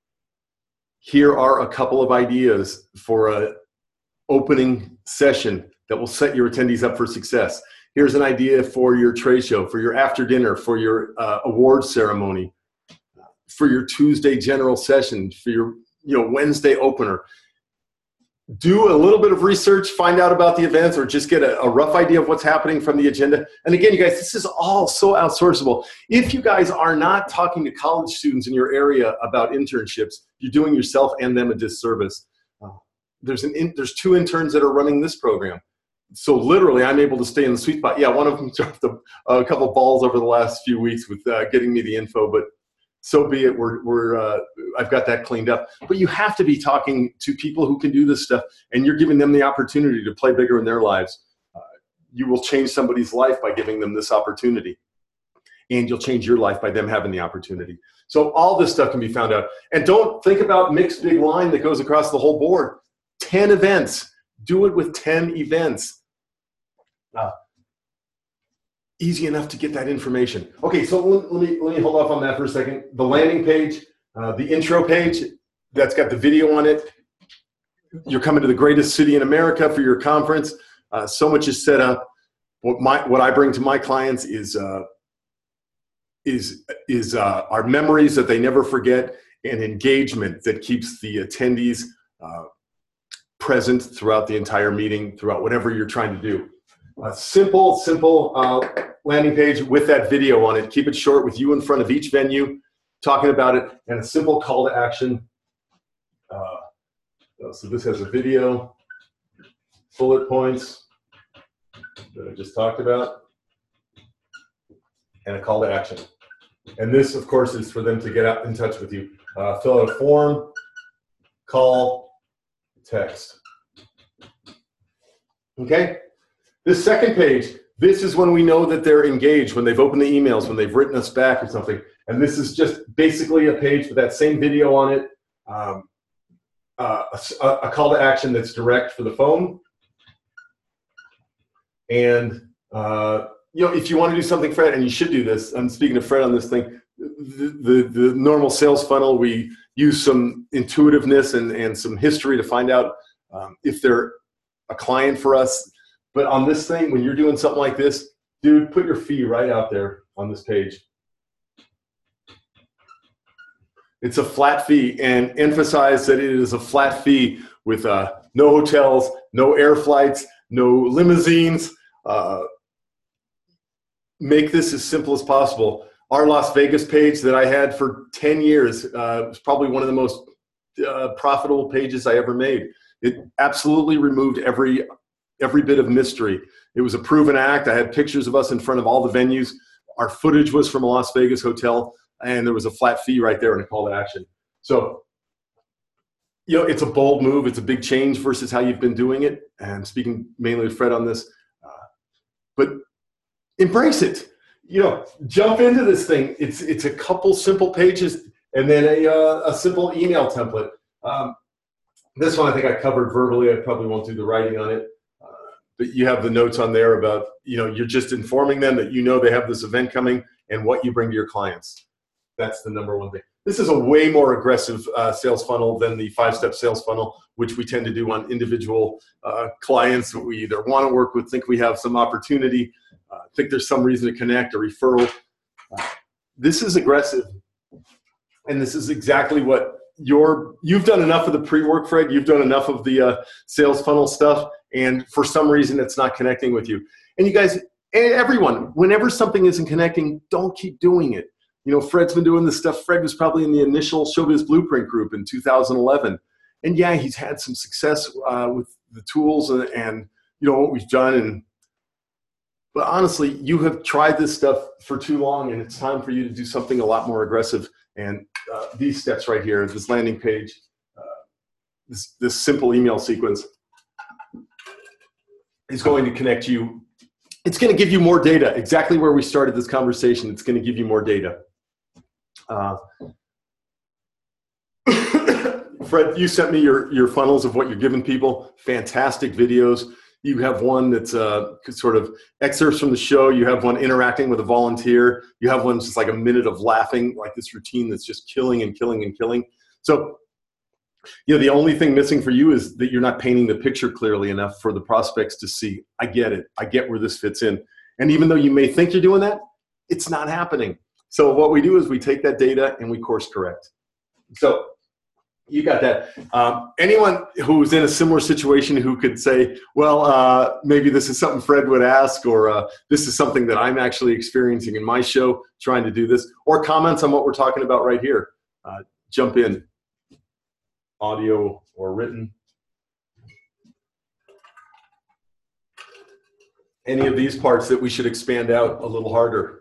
Here are a couple of ideas for an opening session that will set your attendees up for success. Here's an idea for your trade show, for your after dinner, for your uh, awards ceremony, for your Tuesday general session, for your you know Wednesday opener. Do a little bit of research, find out about the events, or just get a, a rough idea of what's happening from the agenda. And again, you guys, this is all so outsourceable. If you guys are not talking to college students in your area about internships, you're doing yourself and them a disservice. Uh, there's an in, there's two interns that are running this program. So literally, I'm able to stay in the sweet spot. Yeah, one of them dropped a, a couple of balls over the last few weeks with uh, getting me the info, but so be it. We're, we're, uh, I've got that cleaned up. But you have to be talking to people who can do this stuff, and you're giving them the opportunity to play bigger in their lives. Uh, you will change somebody's life by giving them this opportunity, and you'll change your life by them having the opportunity. So all this stuff can be found out. And don't think about mixed big line that goes across the whole board. ten events. Do it with ten events. Uh, easy enough to get that information. Okay, so let me, let me hold off on that for a second. The landing page, uh, the intro page, that's got the video on it. You're coming to the greatest city in America for your conference. Uh, so much is set up. What, my, what I bring to my clients is, uh, is, is uh, our memories that they never forget, and engagement that keeps the attendees uh, present throughout the entire meeting, throughout whatever you're trying to do. A simple, simple uh, landing page with that video on it. Keep it short with you in front of each venue talking about it, and a simple call to action. Uh, so this has a video, bullet points that I just talked about, and a call to action. And this, of course, is for them to get out in touch with you. Uh, fill out a form, call, text. Okay? This second page, this is when we know that they're engaged, when they've opened the emails, when they've written us back or something. And this is just basically a page with that same video on it, um, uh, a, a call to action that's direct for the phone. And, uh, you know, if you want to do something, Fred, and you should do this, I'm speaking to Fred on this thing, the, the, the normal sales funnel, we use some intuitiveness and, and some history to find out um, if they're a client for us. But on this thing, when you're doing something like this, dude, put your fee right out there on this page. It's a flat fee, and emphasize that it is a flat fee with uh, no hotels, no air flights, no limousines. Uh, make this as simple as possible. Our Las Vegas page that I had for ten years uh, was probably one of the most uh, profitable pages I ever made. It absolutely removed every every bit of mystery. It was a proven act. I had pictures of us in front of all the venues. Our footage was from a Las Vegas hotel, and there was a flat fee right there and a call to action. So, you know, it's a bold move. It's a big change versus how you've been doing it. And I'm speaking mainly with Fred on this, uh, but embrace it. You know, jump into this thing. It's it's a couple simple pages and then a uh, a simple email template. Um, this one I think I covered verbally. I probably won't do the writing on it, uh, but you have the notes on there about, you know, you're just informing them that you know they have this event coming and what you bring to your clients. That's the number one thing. This is a way more aggressive uh, sales funnel than the five-step sales funnel, which we tend to do on individual uh, clients that we either want to work with, think we have some opportunity, uh, think there's some reason to connect, a referral. Uh, this is aggressive, and this is exactly what you're, you've done enough of the pre-work, Fred. You've done enough of the uh, sales funnel stuff, and for some reason it's not connecting with you. And you guys, everyone, whenever something isn't connecting, don't keep doing it. You know, Fred's been doing this stuff. Fred was probably in the initial Showbiz Blueprint group in two thousand eleven. And yeah, he's had some success uh, with the tools and, and, you know, what we've done. And, but honestly, you have tried this stuff for too long, and it's time for you to do something a lot more aggressive. And uh, these steps right here, this landing page, uh, this, this simple email sequence is going to connect you. It's going to give you more data, exactly where we started this conversation. It's going to give you more data. Uh, Fred, you sent me your, your funnels of what you're giving people. Fantastic videos. You have one that's uh, sort of excerpts from the show. You have one interacting with a volunteer. You have one just like a minute of laughing, like this routine that's just killing and killing and killing. So, you know, the only thing missing for you is that you're not painting the picture clearly enough for the prospects to see. I get it. I get where this fits in. And even though you may think you're doing that, it's not happening. So what we do is we take that data and we course correct. So you got that. Um, anyone who's in a similar situation who could say, well, uh, maybe this is something Fred would ask, or uh, this is something that I'm actually experiencing in my show, trying to do this, or comments on what we're talking about right here, uh, jump in, audio or written. Any of these parts that we should expand out a little harder?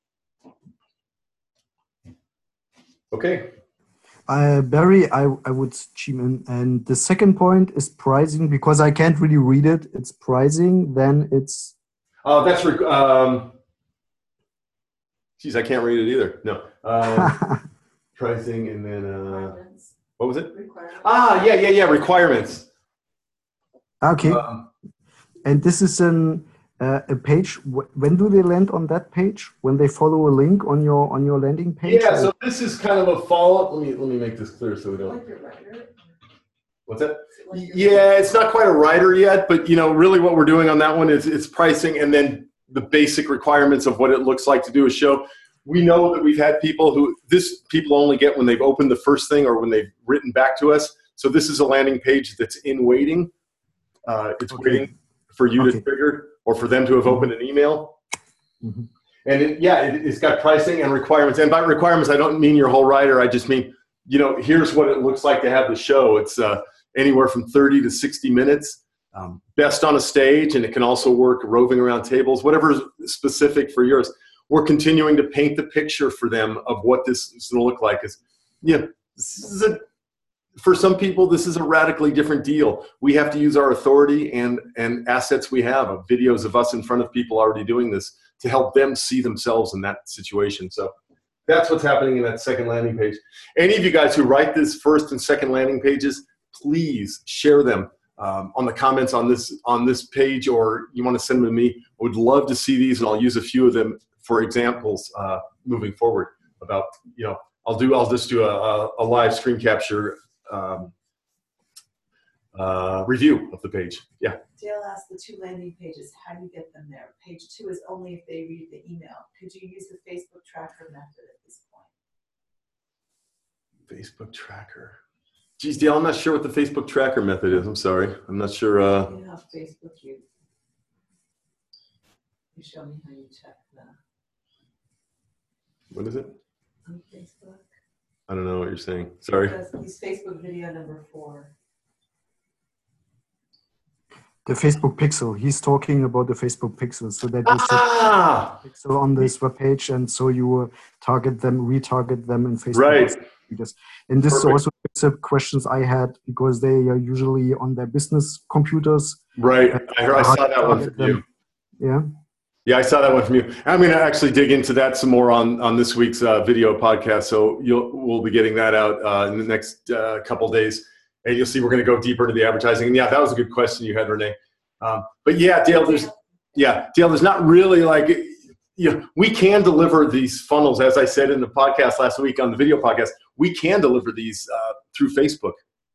Okay. Uh, Barry, I, I would chime in. And the second point is pricing, because I can't really read it. It's pricing, then it's... Oh, that's... Rec- um, geez, I can't read it either. No. Uh, pricing and then... Uh, what was it? Ah, yeah, yeah, yeah, requirements. Okay. Um, and this is an... Uh, a page. When do they land on that page? When they follow a link on your on your landing page? Yeah. Or? So this is kind of a follow-up. Let me let me make this clear so we don't. Like your writer? What's that? Like Yeah, it's not quite a writer yet, but you know, really, what we're doing on that one is it's pricing and then the basic requirements of what it looks like to do a show. We know that we've had people who this people only get when they've opened the first thing or when they've written back to us. So this is a landing page that's in waiting. Uh, it's okay. Waiting for you okay. to trigger. Or for them to have opened an email. Mm-hmm. And it, yeah, it, it's got pricing and requirements. And by requirements, I don't mean your whole rider. I just mean, you know, here's what it looks like to have the show. It's uh, anywhere from thirty to sixty minutes. Um, best on a stage, and it can also work roving around tables, whatever is specific for yours. We're continuing to paint the picture for them of what this is going to look like. Is, yeah, this is a, for some people, this is a radically different deal. We have to use our authority and, and assets we have of videos of us in front of people already doing this to help them see themselves in that situation. So that's what's happening in that second landing page. Any of you guys who write this first and second landing pages, please share them um, on the comments on this, on this page, or you want to send them to me. I would love to see these, and I'll use a few of them for examples uh, moving forward about, you know, I'll do, I'll just do a, a, a live screen capture Um, uh, review of the page. Yeah. Dale asked the two landing pages, how do you get them there? Page two is only if they read the email. Could you use the Facebook tracker method at this point? Facebook tracker. Geez, Dale, I'm not sure what the Facebook tracker method is. I'm sorry. I'm not sure. Uh, you know, Facebook, you, you show me how you check that. What is it? On Facebook. I don't know what you're saying. Sorry. Use Facebook video number four. The Facebook Pixel. He's talking about the Facebook Pixel, so that you ah! set Pixel on this webpage, and so you target them, retarget them in Facebook. Right. And this Perfect. is also the questions I had because they are usually on their business computers. Right. I, heard, I saw that one from you. Yeah. Yeah, I saw that one from you. I'm going to actually dig into that some more on, on this week's uh, video podcast. So you'll we'll be getting that out uh, in the next uh, couple of days. And you'll see we're going to go deeper into the advertising. And yeah, that was a good question you had, Renee. Um, but yeah, Dale, there's yeah, Dale, there's not really like, you know, we can deliver these funnels, as I said in the podcast last week on the video podcast, we can deliver these uh, through Facebook.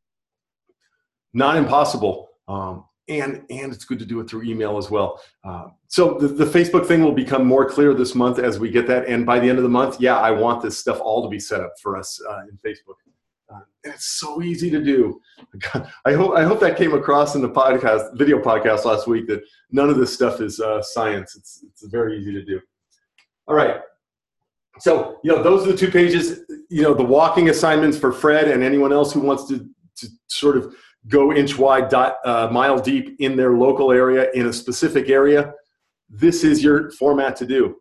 Not impossible. Um, and, and it's good to do it through email as well. Uh, so the, the Facebook thing will become more clear this month as we get that. And by the end of the month, yeah, I want this stuff all to be set up for us uh, in Facebook. Uh, and it's so easy to do. God, I hope I hope that came across in the podcast, video podcast last week, that none of this stuff is uh, science. It's it's very easy to do. All right. So you know those are the two pages. You know the walking assignments for Fred and anyone else who wants to to sort of go inch wide, dot uh, mile deep in their local area in a specific area. This is your format to do.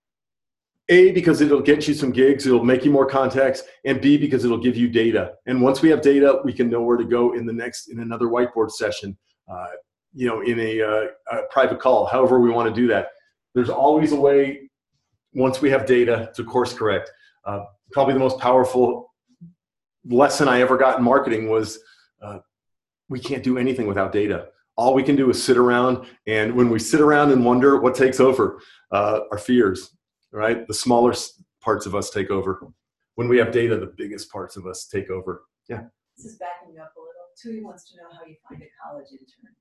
A, because it'll get you some gigs, it'll make you more contacts, and B, because it'll give you data. And once we have data, we can know where to go in the next, in another whiteboard session, uh, you know, in a, uh, a private call, however we want to do that. There's always a way, once we have data, to course correct. Uh, probably the most powerful lesson I ever got in marketing was uh, we can't do anything without data. All we can do is sit around, and when we sit around and wonder what takes over, uh, our fears. Right? The smaller parts of us take over. When we have data, the biggest parts of us take over. Yeah. This is backing you up a little. Tui wants to know how you find a college intern.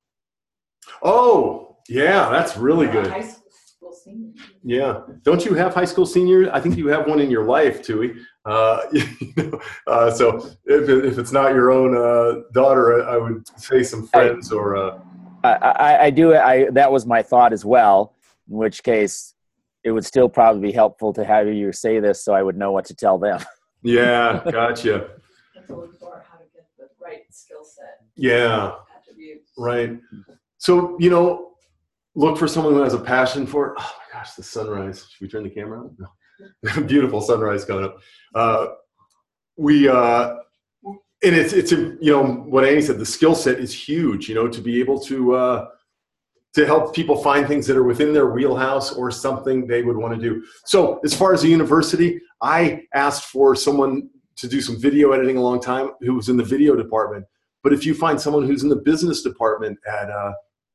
Oh, yeah, that's really Or a good. high school senior. Yeah. Don't you have high school seniors? I think you have one in your life, Tui. Uh, you know, uh, so if, if it's not your own uh, daughter, I would say some friends or. Uh, I, I, I do. I that was my thought as well. In which case, it would still probably be helpful to have you say this so I would know what to tell them. Yeah, gotcha. To look for how to get the right skill set. Yeah, attributes. right. So, you know, look for someone who has a passion for, oh my gosh, the sunrise. Should we turn the camera on? No. Beautiful sunrise coming up. Uh, we, uh, and it's, it's, a, you know, what Annie said, the skill set is huge, you know, to be able to, uh, to help people find things that are within their wheelhouse or something they would want to do. So as far as the university, I asked for someone to do some video editing a long time who was in the video department. But if you find someone who's in the business department at, uh,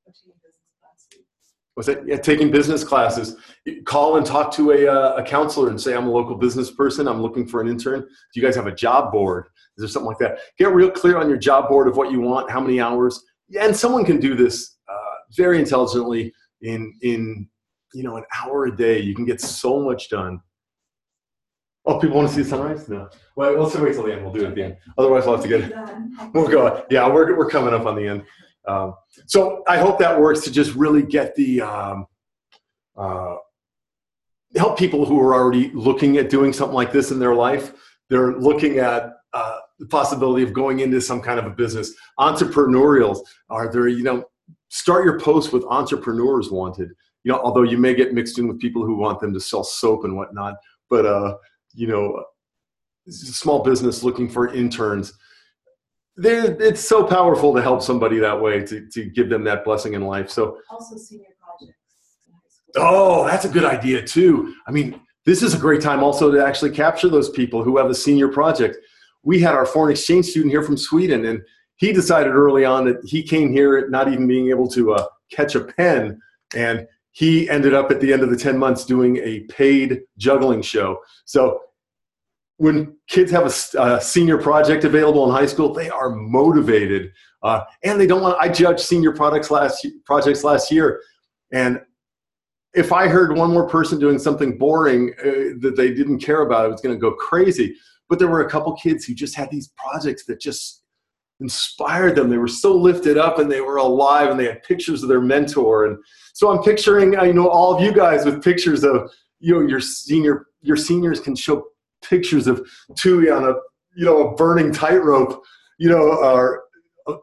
what's that? Yeah, taking business classes, call and talk to a, uh, a counselor and say, I'm a local business person. I'm looking for an intern. Do you guys have a job board? Is there something like that? Get real clear on your job board of what you want, how many hours. Yeah, and someone can do this very intelligently in, in, you know, an hour a day. You can get so much done. Oh, people want to see the sunrise? No. Well, let's wait till the end. We'll do it at the end. Otherwise, we'll have to get it. We'll go. Yeah, we're, we're coming up on the end. Um, so I hope that works to just really get the, um, uh, help people who are already looking at doing something like this in their life. They're looking at uh, the possibility of going into some kind of a business. Entrepreneurials are there, you know, start your post with entrepreneurs wanted, you know, although you may get mixed in with people who want them to sell soap and whatnot, but, uh, you know, small business looking for interns. They're, it's so powerful to help somebody that way, to, to give them that blessing in life. So also senior projects. Oh, that's a good idea too. I mean, this is a great time also to actually capture those people who have a senior project. We had our foreign exchange student here from Sweden, and he decided early on that he came here not even being able to uh, catch a pen, and he ended up at the end of the ten months doing a paid juggling show. So when kids have a, a senior project available in high school, they are motivated, uh, and they don't want. I judged senior products last projects last year, and if I heard one more person doing something boring uh, that they didn't care about, I was going to go crazy. But there were a couple kids who just had these projects that just inspired them. They were so lifted up and they were alive, and they had pictures of their mentor. And so I'm picturing, you know, all of you guys with pictures of, you know, your senior, your seniors can show pictures of Tui on a, you know, a burning tightrope, you know, or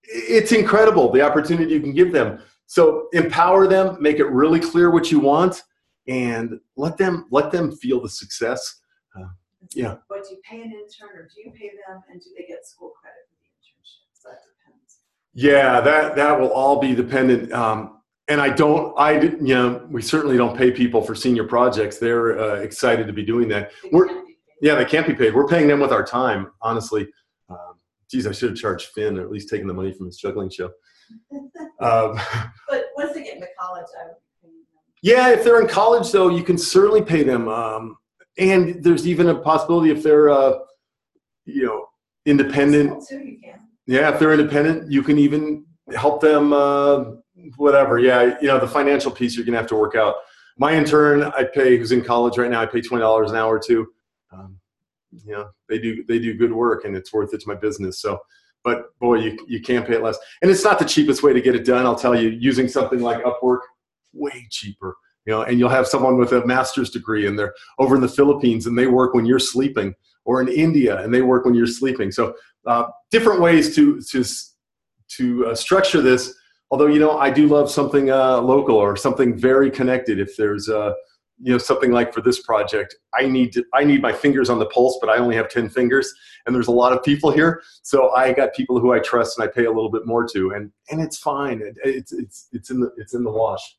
it's incredible the opportunity you can give them. So empower them, make it really clear what you want, and let them let them feel the success. Uh, yeah. But do you pay an intern, or do you pay them, and do they get school credit for the internship? So that depends. Yeah, that that will all be dependent. Um, and I don't, I you know, we certainly don't pay people for senior projects. They're uh, excited to be doing that. They We're can't be paid. yeah, they can't be paid. We're paying them with our time, honestly. Um, geez, I should have charged Finn, or at least taken the money from his juggling show. Um, But once they get into college, I would be paying them. Yeah, if they're in college, though, you can certainly pay them. Um, and there's even a possibility if they're, uh, you know, independent. School too, you can. Yeah, if they're independent, you can even help them, uh, whatever. Yeah, you know, the financial piece you're going to have to work out. My intern, I pay, who's in college right now, I pay twenty dollars an hour too. Um, you know, they do they do good work, and it's worth it to my business. So, but boy, you you can't pay it less. And it's not the cheapest way to get it done. I'll tell you, using something like Upwork, way cheaper. You know, and you'll have someone with a master's degree, and they're over in the Philippines, and they work when you're sleeping, or in India, and they work when you're sleeping. So uh, different ways to to to uh, structure this. Although, you know, I do love something uh, local or something very connected. If there's uh, you know, something like for this project, I need to I need my fingers on the pulse, but I only have ten fingers, and there's a lot of people here. So I got people who I trust, and I pay a little bit more to, and and it's fine. It, it's it's it's in the it's in the wash.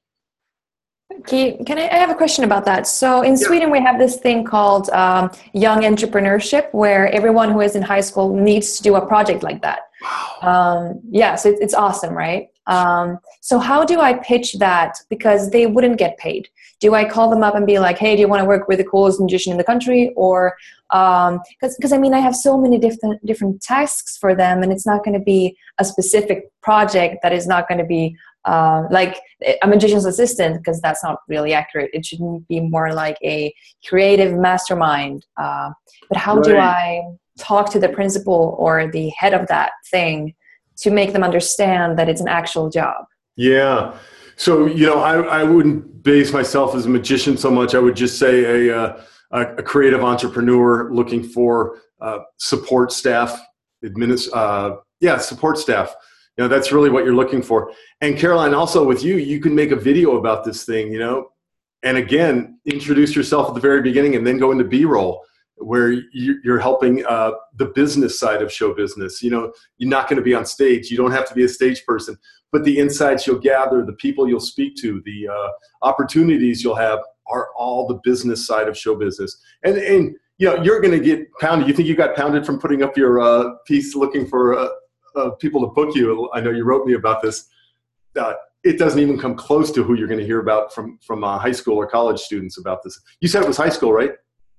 Okay, can I, I have a question about that. So in Yeah. Sweden, we have this thing called um, young entrepreneurship, where everyone who is in high school needs to do a project like that. Um, yeah, so it, it's awesome, right? Um, so how do I pitch that? Because they wouldn't get paid. Do I call them up and be like, hey, do you want to work with the coolest magician in the country? Or um, because I mean, I have so many different different tasks for them, and it's not going to be a specific project that is not going to be uh, like a magician's assistant, because that's not really accurate. It should be more like a creative mastermind. Uh, but how do Right. I talk to the principal or the head of that thing to make them understand that it's an actual job? Yeah. So, you know, I, I wouldn't base myself as a magician so much. I would just say a, uh, a, a creative entrepreneur looking for uh, support staff, adminis- uh, yeah, support staff. You know, that's really what you're looking for. And Caroline, also with you, you can make a video about this thing, you know, and again, introduce yourself at the very beginning and then go into B-roll, where you- you're helping uh, the business side of show business. You know, you're not going to be on stage. You don't have to be a stage person, but the insights you'll gather, the people you'll speak to, the uh, opportunities you'll have are all the business side of show business. And, and you know, you're going to get pounded. You think you got pounded from putting up your uh, piece looking for uh, uh, people to book you. I know you wrote me about this. Uh, it doesn't even come close to who you're going to hear about from, from uh, high school or college students about this. You said it was high school, right?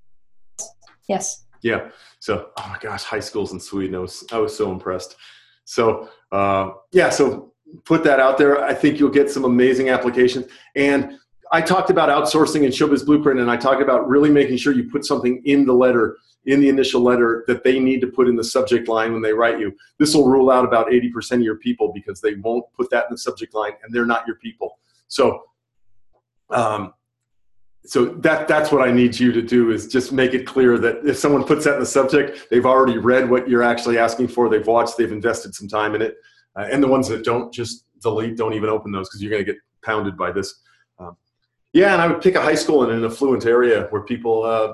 Yes. Yeah. So, oh my gosh, high schools in Sweden. I was, I was so impressed. So, uh, yeah, so put that out there. I think you'll get some amazing applications. And I talked about outsourcing and Showbiz Blueprint, and I talked about really making sure you put something in the letter, in the initial letter, that they need to put in the subject line when they write you. This will rule out about eighty percent of your people, because they won't put that in the subject line, and they're not your people. So, um, So that that's what I need you to do, is just make it clear that if someone puts that in the subject, they've already read what you're actually asking for. They've watched, they've invested some time in it. Uh, and the ones that don't, just delete, don't even open those, because you're going to get pounded by this. Um, yeah, and I would pick a high school in an affluent area where people uh,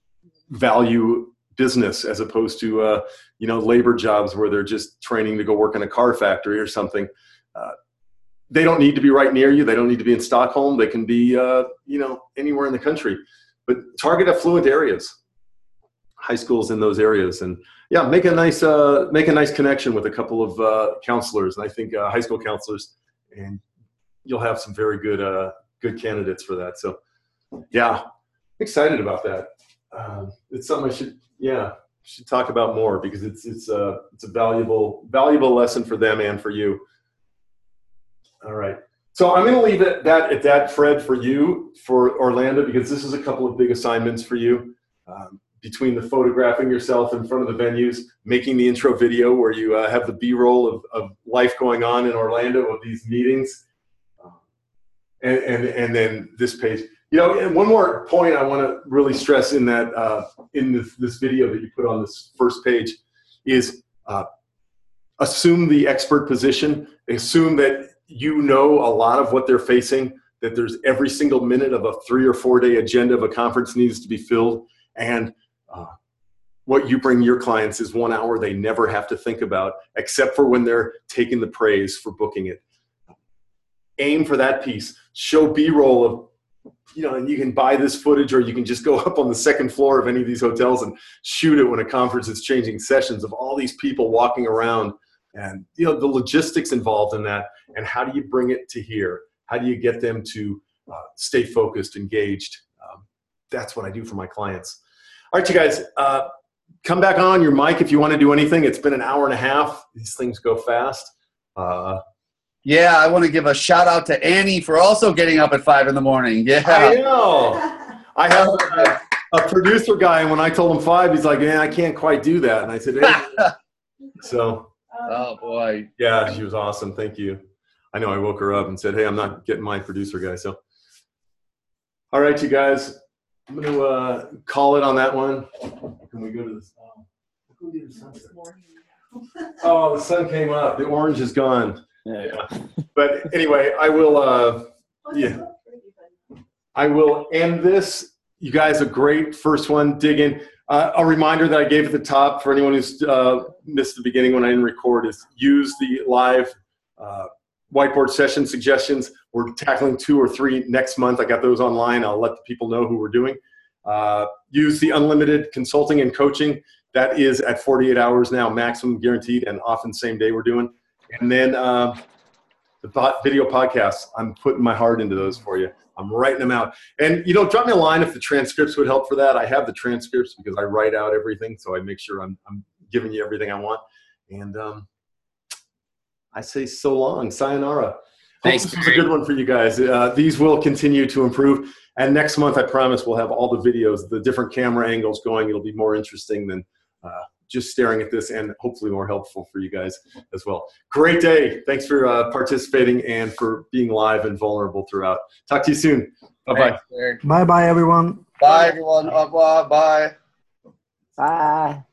value business, as opposed to, uh, you know, labor jobs where they're just training to go work in a car factory or something. Uh, They don't need to be right near you. They don't need to be in Stockholm. They can be, uh, you know, anywhere in the country. But target affluent areas, high schools in those areas, and yeah, make a nice, uh, make a nice connection with a couple of uh, counselors, and I think uh, high school counselors, and you'll have some very good, uh, good candidates for that. So, yeah, excited about that. Uh, it's something I should, yeah, should talk about more, because it's it's a it's a valuable valuable lesson for them and for you. All right. So I'm going to leave it that at that, Fred, for you, for Orlando, because this is a couple of big assignments for you. Um, between the photographing yourself in front of the venues, making the intro video where you uh, have the B-roll of, of life going on in Orlando, of these meetings, um, and, and and then this page. You know, and one more point I want to really stress in that uh, in this, this video that you put on this first page is uh, assume the expert position, assume that you know a lot of what they're facing, that there's every single minute of a three or four day agenda of a conference needs to be filled. And uh, what you bring your clients is one hour they never have to think about, except for when they're taking the praise for booking it. Aim for that piece. Show B-roll of, you know, and you can buy this footage, or you can just go up on the second floor of any of these hotels and shoot it when a conference is changing sessions, of all these people walking around, and, you know, the logistics involved in that. And how do you bring it to here? How do you get them to uh, stay focused, engaged? Um, that's what I do for my clients. All right, you guys, uh, come back on your mic if you want to do anything. It's been an hour and a half. These things go fast. Uh, yeah, I want to give a shout out to Annie for also getting up at five in the morning. Yeah, I know. I have a, a producer guy, and when I told him five, he's like, "Yeah, I can't quite do that." And I said, "Hey." So, oh boy, yeah, she was awesome. Thank you. I know I woke her up and said, "Hey, I'm not getting my producer guy." So, all right, you guys, I'm going to uh, call it on that one. Can we go to this? Um, can we do the sunset? Oh, the sun came up. The orange is gone. Yeah. But anyway, I will. Uh, yeah, I will end this. You guys, a great first one. Dig in. Uh, a reminder that I gave at the top for anyone who's uh, missed the beginning when I didn't record is use the live uh, whiteboard session suggestions. We're tackling two or three next month. I got those online. I'll let the people know who we're doing. Uh, use the unlimited consulting and coaching. That is at forty-eight hours now, maximum guaranteed, and often same day we're doing. And then uh, the bot video podcasts. I'm putting my heart into those for you. I'm writing them out. And, you know, drop me a line if the transcripts would help for that. I have the transcripts because I write out everything, so I make sure I'm, I'm giving you everything I want. And um, I say so long. Sayonara. Thanks. This was a good one for you guys. Uh, these will continue to improve. And next month, I promise, we'll have all the videos, the different camera angles going. It'll be more interesting than uh, just staring at this, and hopefully more helpful for you guys as well. Great day. Thanks for uh, participating and for being live and vulnerable throughout. Talk to you soon. Bye-bye. Bye-bye, everyone. Bye, everyone. Au revoir. Bye. Bye.